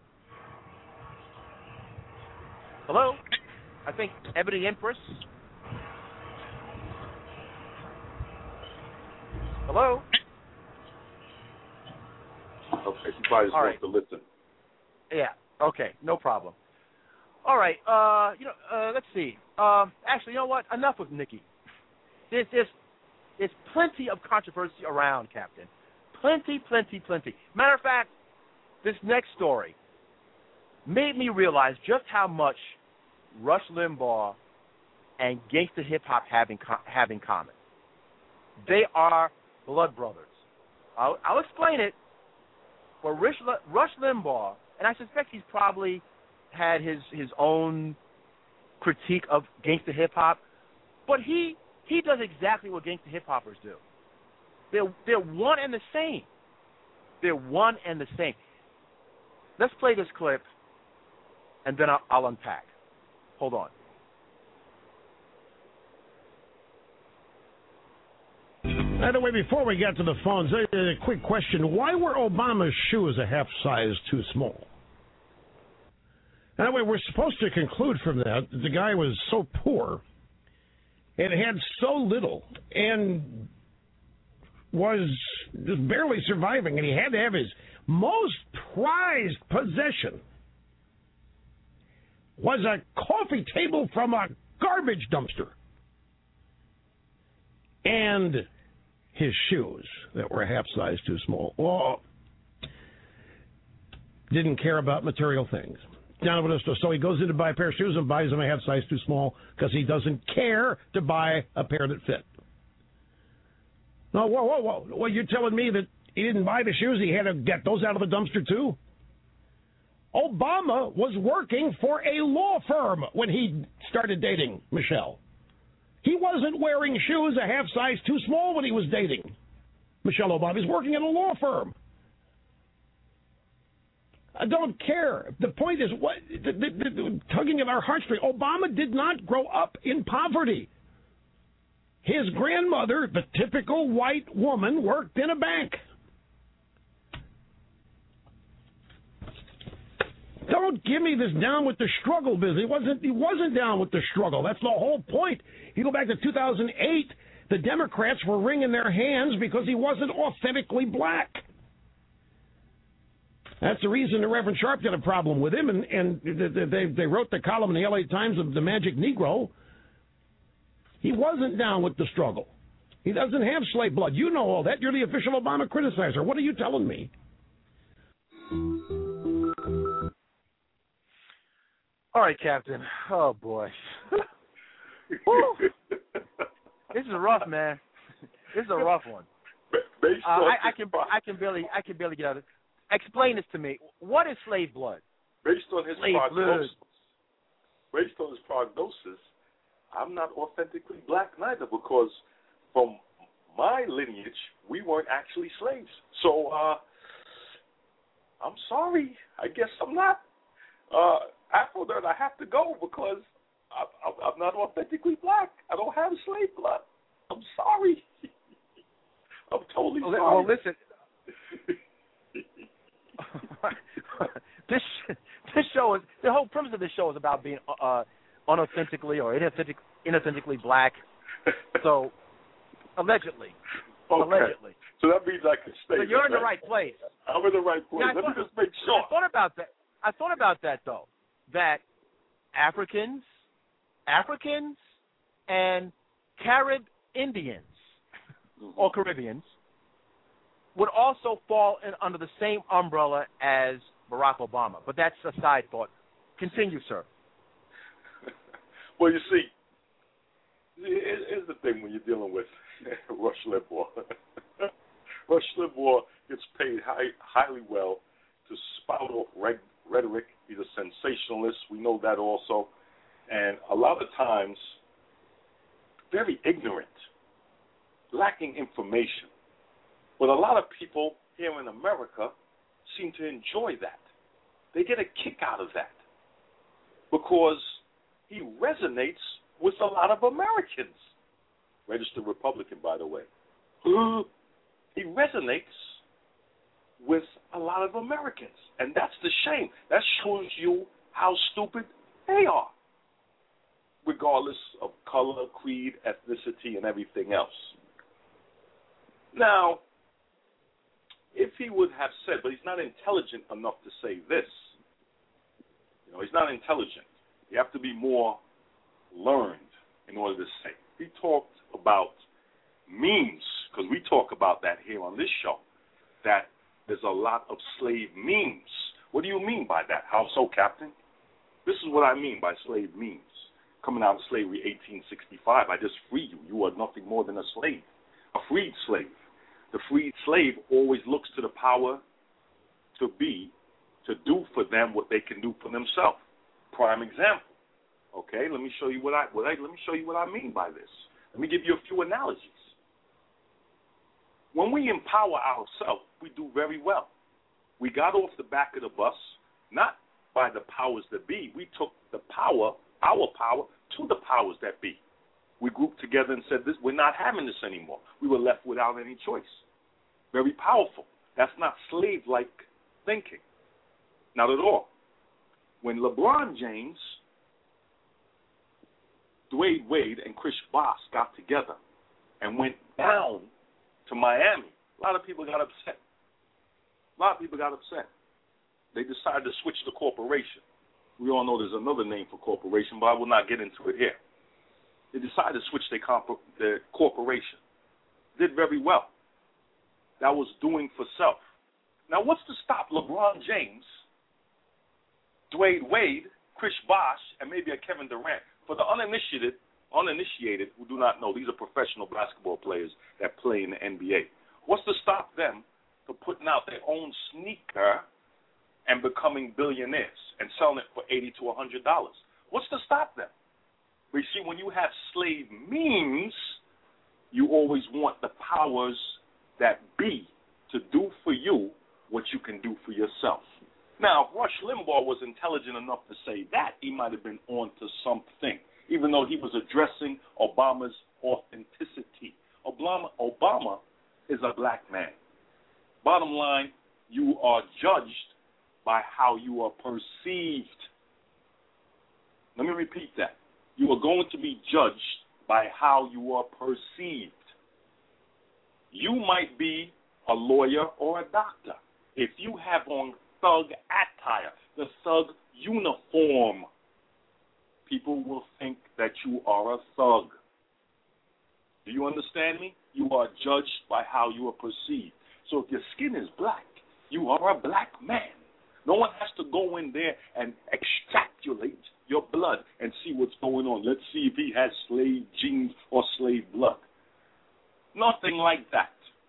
Hello? I think Ebony Empress. Hello? Okay, she probably just All wants right. to listen. Yeah, okay, no problem. All right, uh, you know, uh, let's see. Um, actually, you know what? Enough with Nikki. There's, there's, there's plenty of controversy around, Captain. Plenty, plenty, plenty. Matter of fact, this next story made me realize just how much Rush Limbaugh and gangsta hip-hop have in, co- have in common. They are blood brothers. I'll, I'll explain it. For Rush, Rush Limbaugh, and I suspect he's probably had his, his own critique of gangsta hip-hop, but he, he does exactly what gangsta hip-hoppers do. They're, they're one and the same. They're one and the same. Let's play this clip, and then I'll, I'll unpack. Hold on. By the way, before we get to the phones, a, a quick question. Why were Obama's shoes a half size too small? Anyway, we're supposed to conclude from that that the guy was so poor and had so little and was just barely surviving, and he had to have his most prized possession was a coffee table from a garbage dumpster and his shoes that were a half size too small. Well, didn't care about material things. So he goes in to buy a pair of shoes and buys them a half size too small because he doesn't care to buy a pair that fit. No, whoa, whoa, whoa. Well, you're telling me that he didn't buy the shoes, he had to get those out of the dumpster too? Obama was working for a law firm when he started dating Michelle. He wasn't wearing shoes a half size too small when he was dating Michelle Obama. He was working at a law firm. I don't care. The point is, what the, the, the, the tugging at our heartstrings. Obama did not grow up in poverty. His grandmother, the typical white woman, worked in a bank. Don't give me this down with the struggle business. He wasn't, he wasn't down with the struggle. That's the whole point. You go back to two thousand eight, the Democrats were wringing their hands because he wasn't authentically black. That's the reason the Reverend Sharp had a problem with him, and, and they, they wrote the column in the L A Times of the Magic Negro. He wasn't down with the struggle. He doesn't have slave blood. You know all that. You're the official Obama criticizer. What are you telling me? All right, Captain. Oh, boy. This is rough, man. This is a rough one. Based uh, on I, I can I can barely I can barely get out of it. Explain this to me. What is slave blood? Based on his slave prognosis, blood. based on his prognosis, I'm not authentically black neither, because from my lineage, we weren't actually slaves. So, uh, I'm sorry. I guess I'm not. Uh, Afro Nerd, I have to go because I, I, I'm not authentically black. I don't have slave blood. I'm sorry. I'm totally well, sorry. Well, listen. this this show is the whole premise of this show is about being uh, unauthentically or inauthentic, inauthentically black. So, allegedly, okay. allegedly. So that means I can stay. So you're in the right? right place. I'm in the right place. Yeah, Let thought, me just make sure. I thought about that. I thought about that though. That Africans, Africans, and Carib Indians mm-hmm. or Caribbeans would also fall in, under the same umbrella as Barack Obama. But that's a side thought. Continue, sir. Well, you see, here's the thing when you're dealing with Rush Limbaugh. Rush Limbaugh gets paid high, highly well to spout off reg- rhetoric. He's a sensationalist. We know that also. And a lot of times, very ignorant, lacking information. But a lot of people here in America seem to enjoy that. They get a kick out of that because he resonates with a lot of Americans. Registered Republican, by the way. He resonates with a lot of Americans. And that's the shame. That shows you how stupid they are, regardless of color, creed, ethnicity, and everything else. Now, if he would have said, but he's not intelligent enough to say this. You know, he's not intelligent. You have to be more learned in order to say. He talked about memes, because we talk about that here on this show, that there's a lot of slave memes. What do you mean by that? How so, Captain? This is what I mean by slave memes. Coming out of slavery eighteen sixty-five, I just freed you. You are nothing more than a slave, a freed slave. The freed slave always looks to the power to be, to do for them what they can do for themselves. Prime example. Okay, let me show you what I, what I let me show you what I mean by this. Let me give you a few analogies. When we empower ourselves, we do very well. We got off the back of the bus, not by the powers that be. We took the power, our power, to the powers that be. We grouped together and said, "This, we're not having this anymore." We were left without any choice. Very powerful. That's not slave-like thinking. Not at all. When LeBron James, Dwayne Wade, and Chris Bosh got together and went down to Miami, a lot of people got upset. A lot of people got upset. They decided to switch the corporation. We all know there's another name for corporation, but I will not get into it here. They decided to switch their, comp- their corporation. Did very well. That was doing for self. Now, what's to stop LeBron James, Dwayne Wade, Chris Bosh, and maybe a Kevin Durant? For the uninitiated, uninitiated who do not know, these are professional basketball players that play in the N B A. What's to stop them from putting out their own sneaker and becoming billionaires and selling it for eighty to one hundred dollars? What's to stop them? But you see, when you have slave memes, you always want the powers that be to do for you what you can do for yourself. Now, if Rush Limbaugh was intelligent enough to say that, he might have been on to something, even though he was addressing Obama's authenticity. Obama, Obama is a black man. Bottom line, you are judged by how you are perceived. Let me repeat that. You are going to be judged by how you are perceived. You might be a lawyer or a doctor. If you have on thug attire, the thug uniform, people will think that you are a thug. Do you understand me? You are judged by how you are perceived. So if your skin is black, you are a black man. No one has to go in there and extrapolate your blood and see what's going on. Let's see if he has slave genes or slave blood. Nothing like that.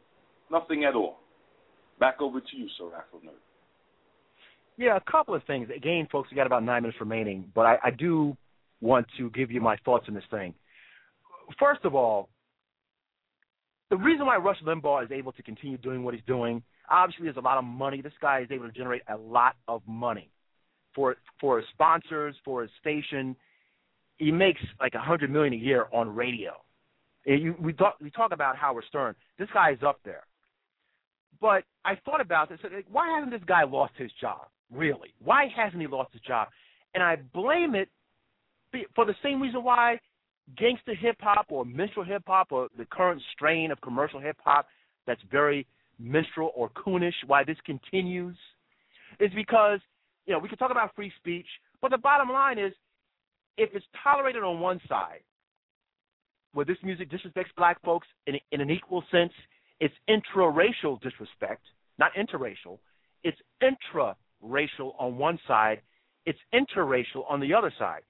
Nothing at all. Back over to you, Sir Afro Nerd. Yeah, a couple of things. Again, folks, we got about nine minutes remaining, but I, I do want to give you my thoughts on this thing. First of all, the reason why Rush Limbaugh is able to continue doing what he's doing, obviously there's a lot of money. This guy is able to generate a lot of money for for his sponsors, for his station. He makes like a hundred million a year on radio. And you, we talk we talk about Howard Stern. This guy is up there. But I thought about this. Like, why hasn't this guy lost his job? Really? Why hasn't he lost his job? And I blame it for the same reason why gangster hip-hop or minstrel hip-hop or the current strain of commercial hip-hop that's very minstrel or coonish, why this continues, is because, you know, we can talk about free speech, but the bottom line is if it's tolerated on one side, where this music disrespects black folks in, in an equal sense, it's intraracial disrespect, not interracial. It's intraracial on one side. It's interracial on the other side.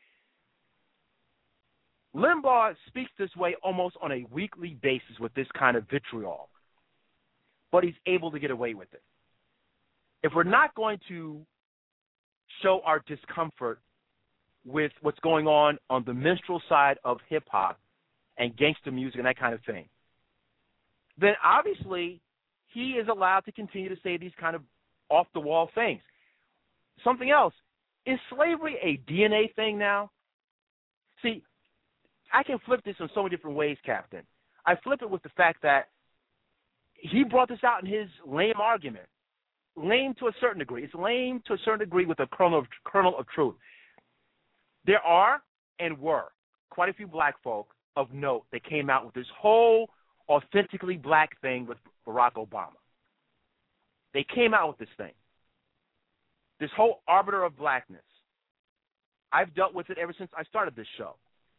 Limbaugh speaks this way almost on a weekly basis with this kind of vitriol, but he's able to get away with it. If we're not going to show our discomfort with what's going on on the minstrel side of hip-hop and gangster music and that kind of thing, then obviously he is allowed to continue to say these kind of off-the-wall things. Something else, is slavery a D N A thing now? See, I can flip this in so many different ways, Captain. I flip it with the fact that he brought this out in his lame argument. Lame to a certain degree. It's lame to a certain degree with a kernel of, kernel of truth. There are and were quite a few black folk of note that came out with this whole authentically black thing with Barack Obama. They came out with this thing. This whole arbiter of blackness. I've dealt with it ever since I started this show.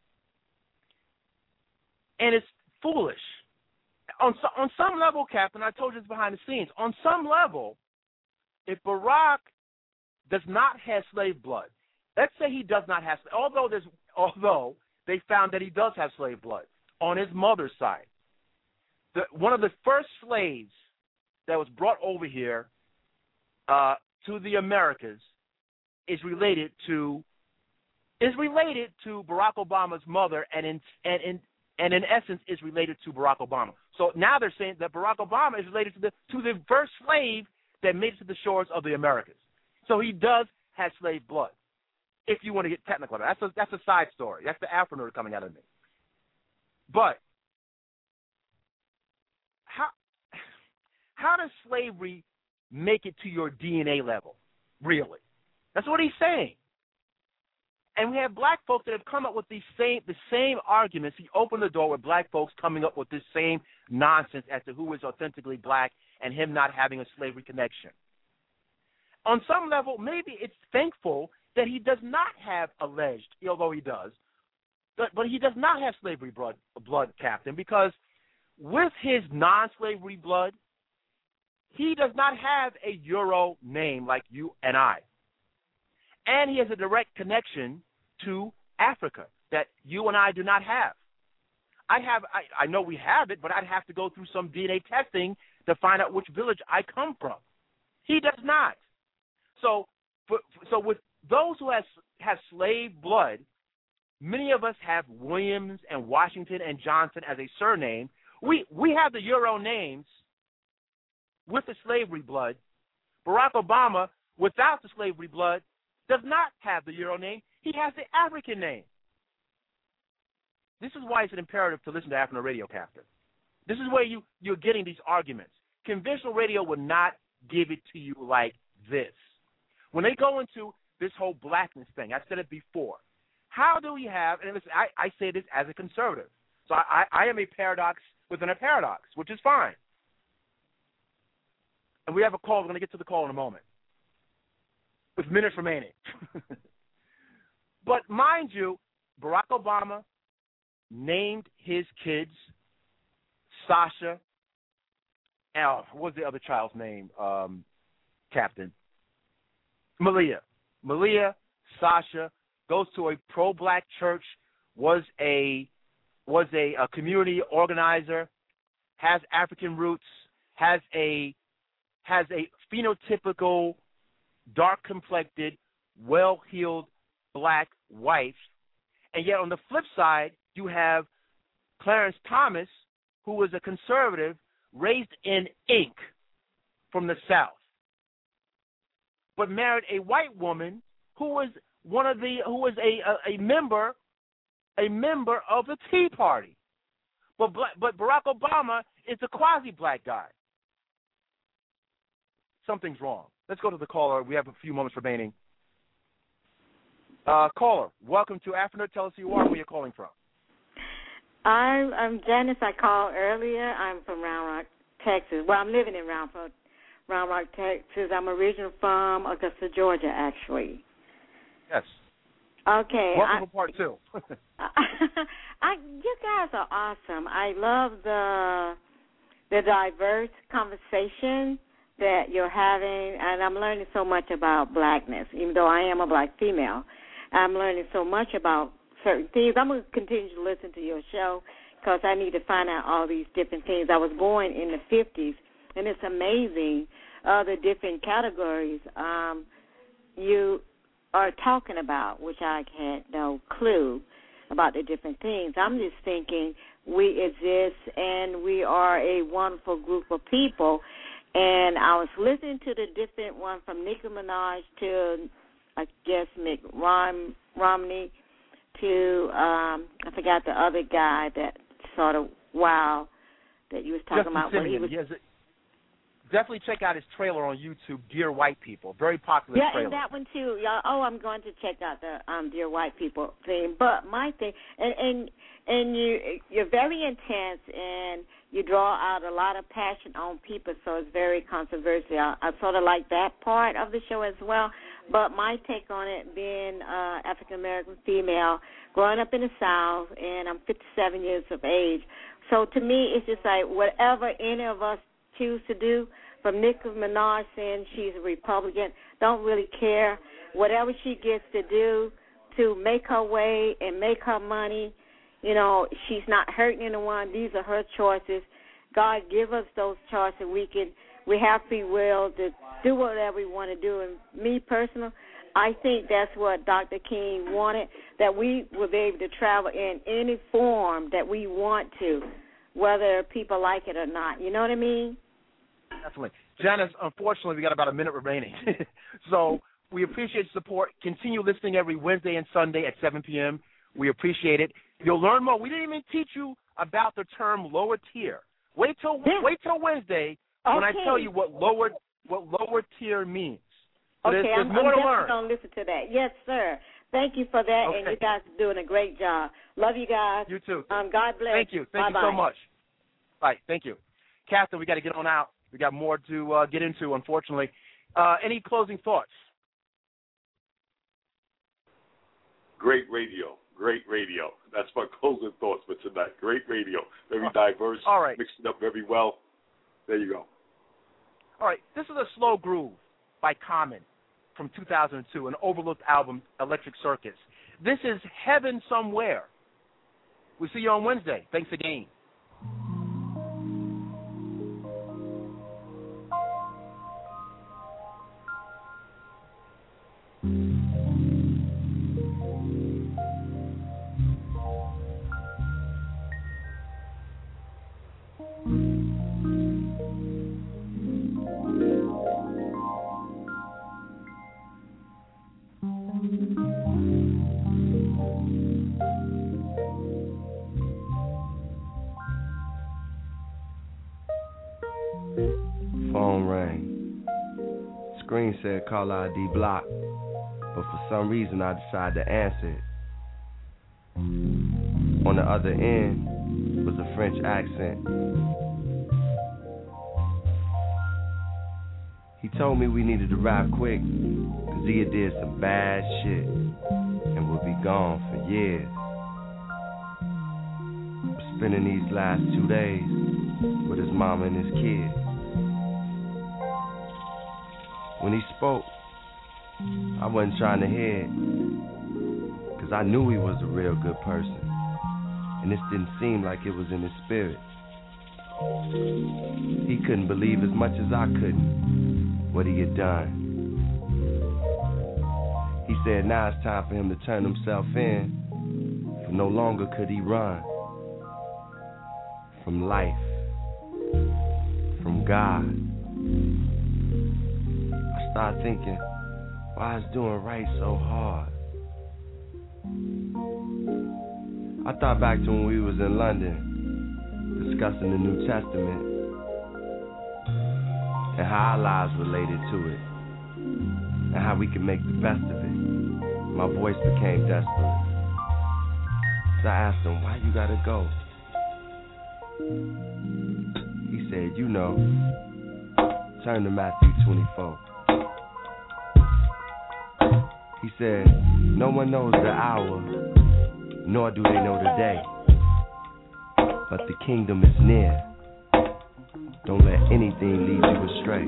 And it's foolish. On, so, on some level, Captain, I told you this behind the scenes, on some level, if Barack does not have slave blood, let's say he does not have, although there's, although they found that he does have slave blood on his mother's side. The, one of the first slaves that was brought over here uh, to the Americas is related to is related to Barack Obama's mother, and in and in and in essence is related to Barack Obama. So now they're saying that Barack Obama is related to the to the first slave that made it to the shores of the Americas. So he does have slave blood. If you want to get technical about it, that's a that's a side story. That's the Afro nerd coming out of me. But how how does slavery make it to your D N A level? Really? That's what he's saying. And we have black folks that have come up with these same the same arguments. He opened the door with black folks coming up with this same nonsense as to who is authentically black and him not having a slavery connection. On some level, maybe it's thankful that he does not have alleged, although he does, but, but he does not have slavery blood, blood, Captain, because with his non-slavery blood, he does not have a Euro name like you and I. And he has a direct connection to Africa that you and I do not have. I have, I, I know we have it, but I'd have to go through some D N A testing to find out which village I come from. He does not. So, for, so with those who have, have slave blood, many of us have Williams and Washington and Johnson as a surname. We we have the Euro names with the slavery blood. Barack Obama, without the slavery blood, does not have the Euro name. He has the African name. This is why it's an imperative to listen to Afro Radio, Captain. This is where you, you're getting these arguments. Conventional radio will not give it to you like this. When they go into this whole blackness thing, I've said it before. How do we have, and listen, I, I say this as a conservative, so I, I am a paradox within a paradox, which is fine. And we have a call. We're going to get to the call in a moment with minutes remaining. But mind you, Barack Obama named his kids Sasha, oh, what was the other child's name, um, Captain? Malia. Malia, Sasha, goes to a pro-black church, was a was a, a community organizer, has African roots, has a has a phenotypical, dark-complected, well-heeled black wife, and yet on the flip side, you have Clarence Thomas, who was a conservative, raised in ink from the South, but married a white woman who was one of the who was a a, a member a member of the Tea Party. But but Barack Obama is a quasi-black guy. Something's wrong. Let's go to the caller. We have a few moments remaining. Uh, caller, welcome to Afternoon. Tell us who you are and where you're calling from. I'm, I'm Janice. I called earlier. I'm from Round Rock, Texas. Well, I'm living in Round Rock, Round Rock, Texas. I'm originally from Augusta, Georgia, actually. Yes. Okay. Welcome I, to part two. I, you guys are awesome. I love the the diverse conversation that you're having, and I'm learning so much about blackness. Even though I am a black female, I'm learning so much about certain things. I'm going to continue to listen to your show because I need to find out all these different things. I was born in the fifties, and it's amazing uh, the different categories um, you are talking about, which I had no clue about the different things. I'm just thinking we exist and we are a wonderful group of people. And I was listening to the different one from Nicki Minaj to, I guess, Mitt Rom- Romney to, um, I forgot the other guy that sort of, wow, that you was talking Justin about. When he was, yes, definitely check out his trailer on YouTube, Dear White People. Very popular yeah, trailer. and that one too. Y'all, oh, I'm going to check out the um, Dear White People thing. But my thing, and and and you you're very intense, and you draw out a lot of passion on people, so it's very controversial. I, I sort of like that part of the show as well. But my take on it, being uh, African American female, growing up in the South, and I'm fifty-seven years of age. So to me, it's just like whatever any of us choose to do, from Nicki Minaj saying she's a Republican, don't really care. Whatever she gets to do to make her way and make her money, you know, she's not hurting anyone. These are her choices. God give us those choices. We can, we have free will to do whatever we want to do. And me personally, I think that's what Doctor King wanted, that we will be able to travel in any form that we want to, whether people like it or not. You know what I mean? Definitely. Janice, unfortunately, we got about a minute remaining. So we appreciate your support. Continue listening every Wednesday and Sunday at seven p.m. We appreciate it. You'll learn more. We didn't even teach you about the term lower tier. Wait till yeah. wait till Wednesday okay. when I tell you what lower what lower tier means. So okay, there's, there's I'm, more I'm to definitely learn. going to listen to that. Yes, sir. Thank you for that, okay. and you guys are doing a great job. Love you guys. You too. Um, God bless. Thank you. Thank Bye-bye. you so much. All right, thank you. Catherine, we got to get on out. We got more to uh, get into, unfortunately. Uh, any closing thoughts? Great radio. Great radio. That's my closing thoughts for tonight. Great radio. Very diverse. All right. Mixed up very well. There you go. All right. This is a slow groove by Common from two thousand two, an overlooked album, Electric Circus. This is Heaven Somewhere. We'll see you on Wednesday. Thanks again. Phone rang. Screen said call I D blocked, but for some reason I decided to answer it. On the other end was a French accent. He told me we needed to wrap quick, cause he had did some bad shit and would be gone for years. We're spending these last two days with his mama and his kids. When he spoke, I wasn't trying to hear it, cause I knew he was a real good person, and this didn't seem like it was in his spirit. He couldn't believe as much as I couldn't what he had done. He said now it's time for him to turn himself in, for no longer could he run from life, from God. I started thinking, why is doing right so hard? I thought back to when we was in London, discussing the New Testament, and how our lives related to it, and how we could make the best of it. My voice became desperate. So I asked him, why you gotta go? He said, you know, turn to Matthew twenty-four. He said, no one knows the hour, nor do they know the day, but the kingdom is near. Don't let anything lead you astray.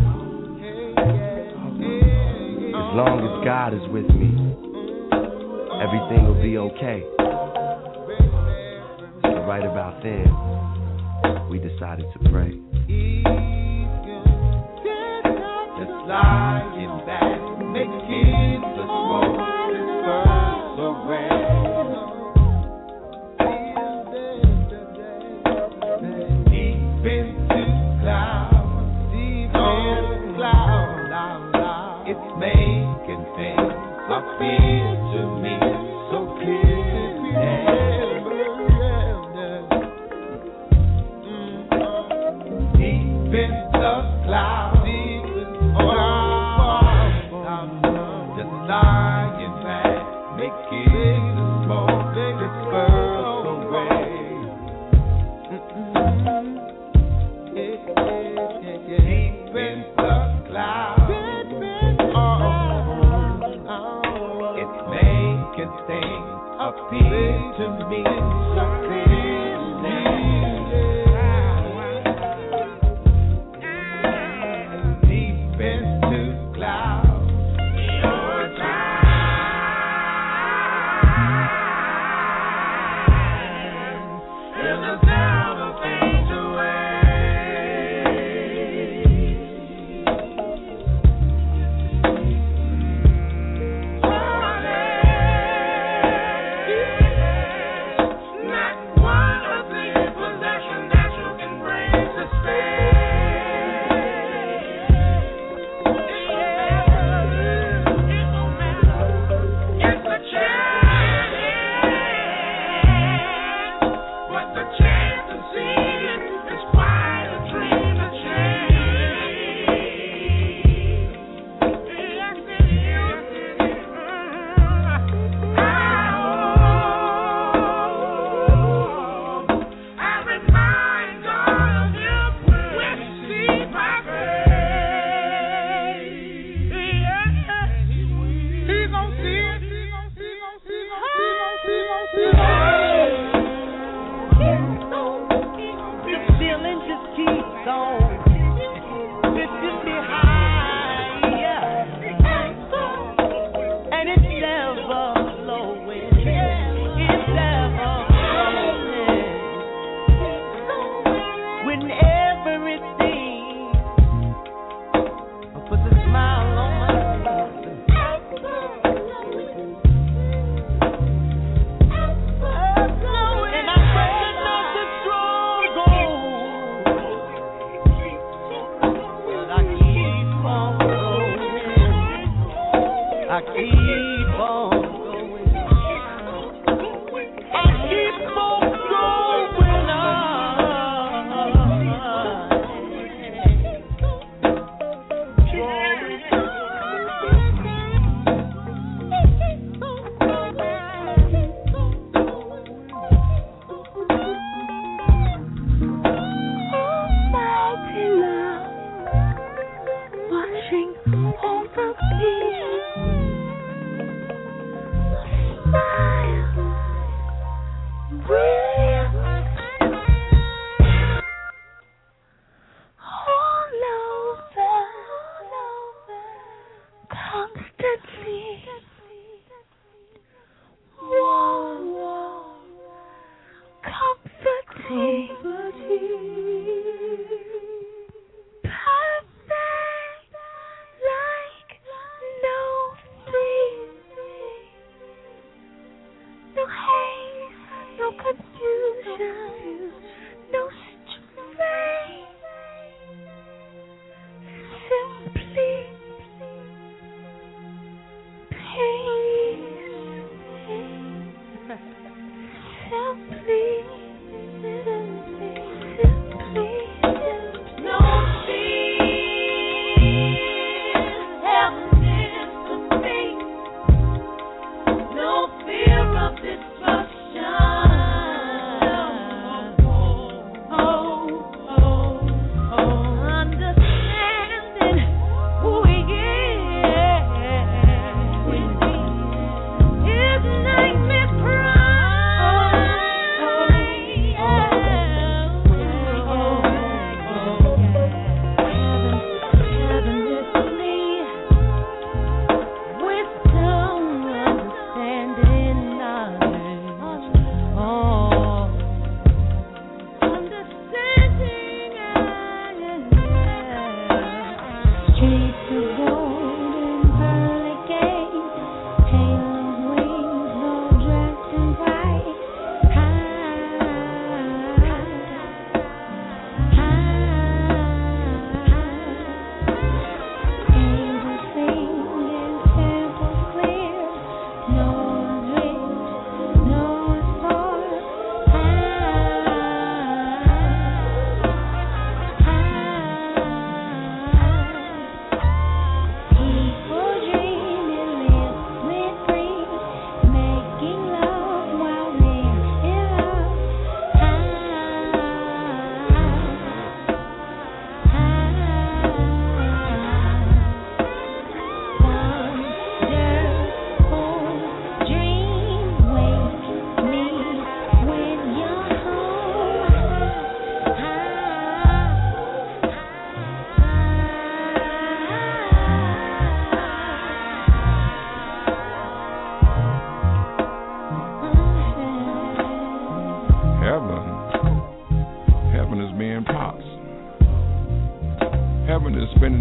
As long as God is with me, everything will be okay. So right about then, we decided to pray. Just lying back, making the smoke disperse away. Deep into clouds, deep into clouds, it's making things appear to me so clear. Deep in the clouds. Lying back, making the smoke disperse away. Deep in the clouds, oh, it's making things appear to me so clearly. Deep into clouds.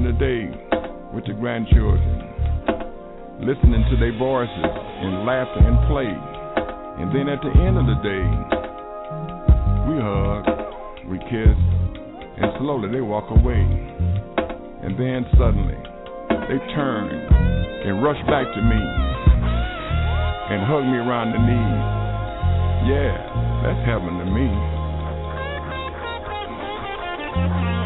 the day with the grandchildren, listening to their voices and laughter and play. And then at the end of the day, we hug, we kiss, and slowly they walk away. And then suddenly, they turn and rush back to me and hug me around the knees. Yeah, that's heaven to me.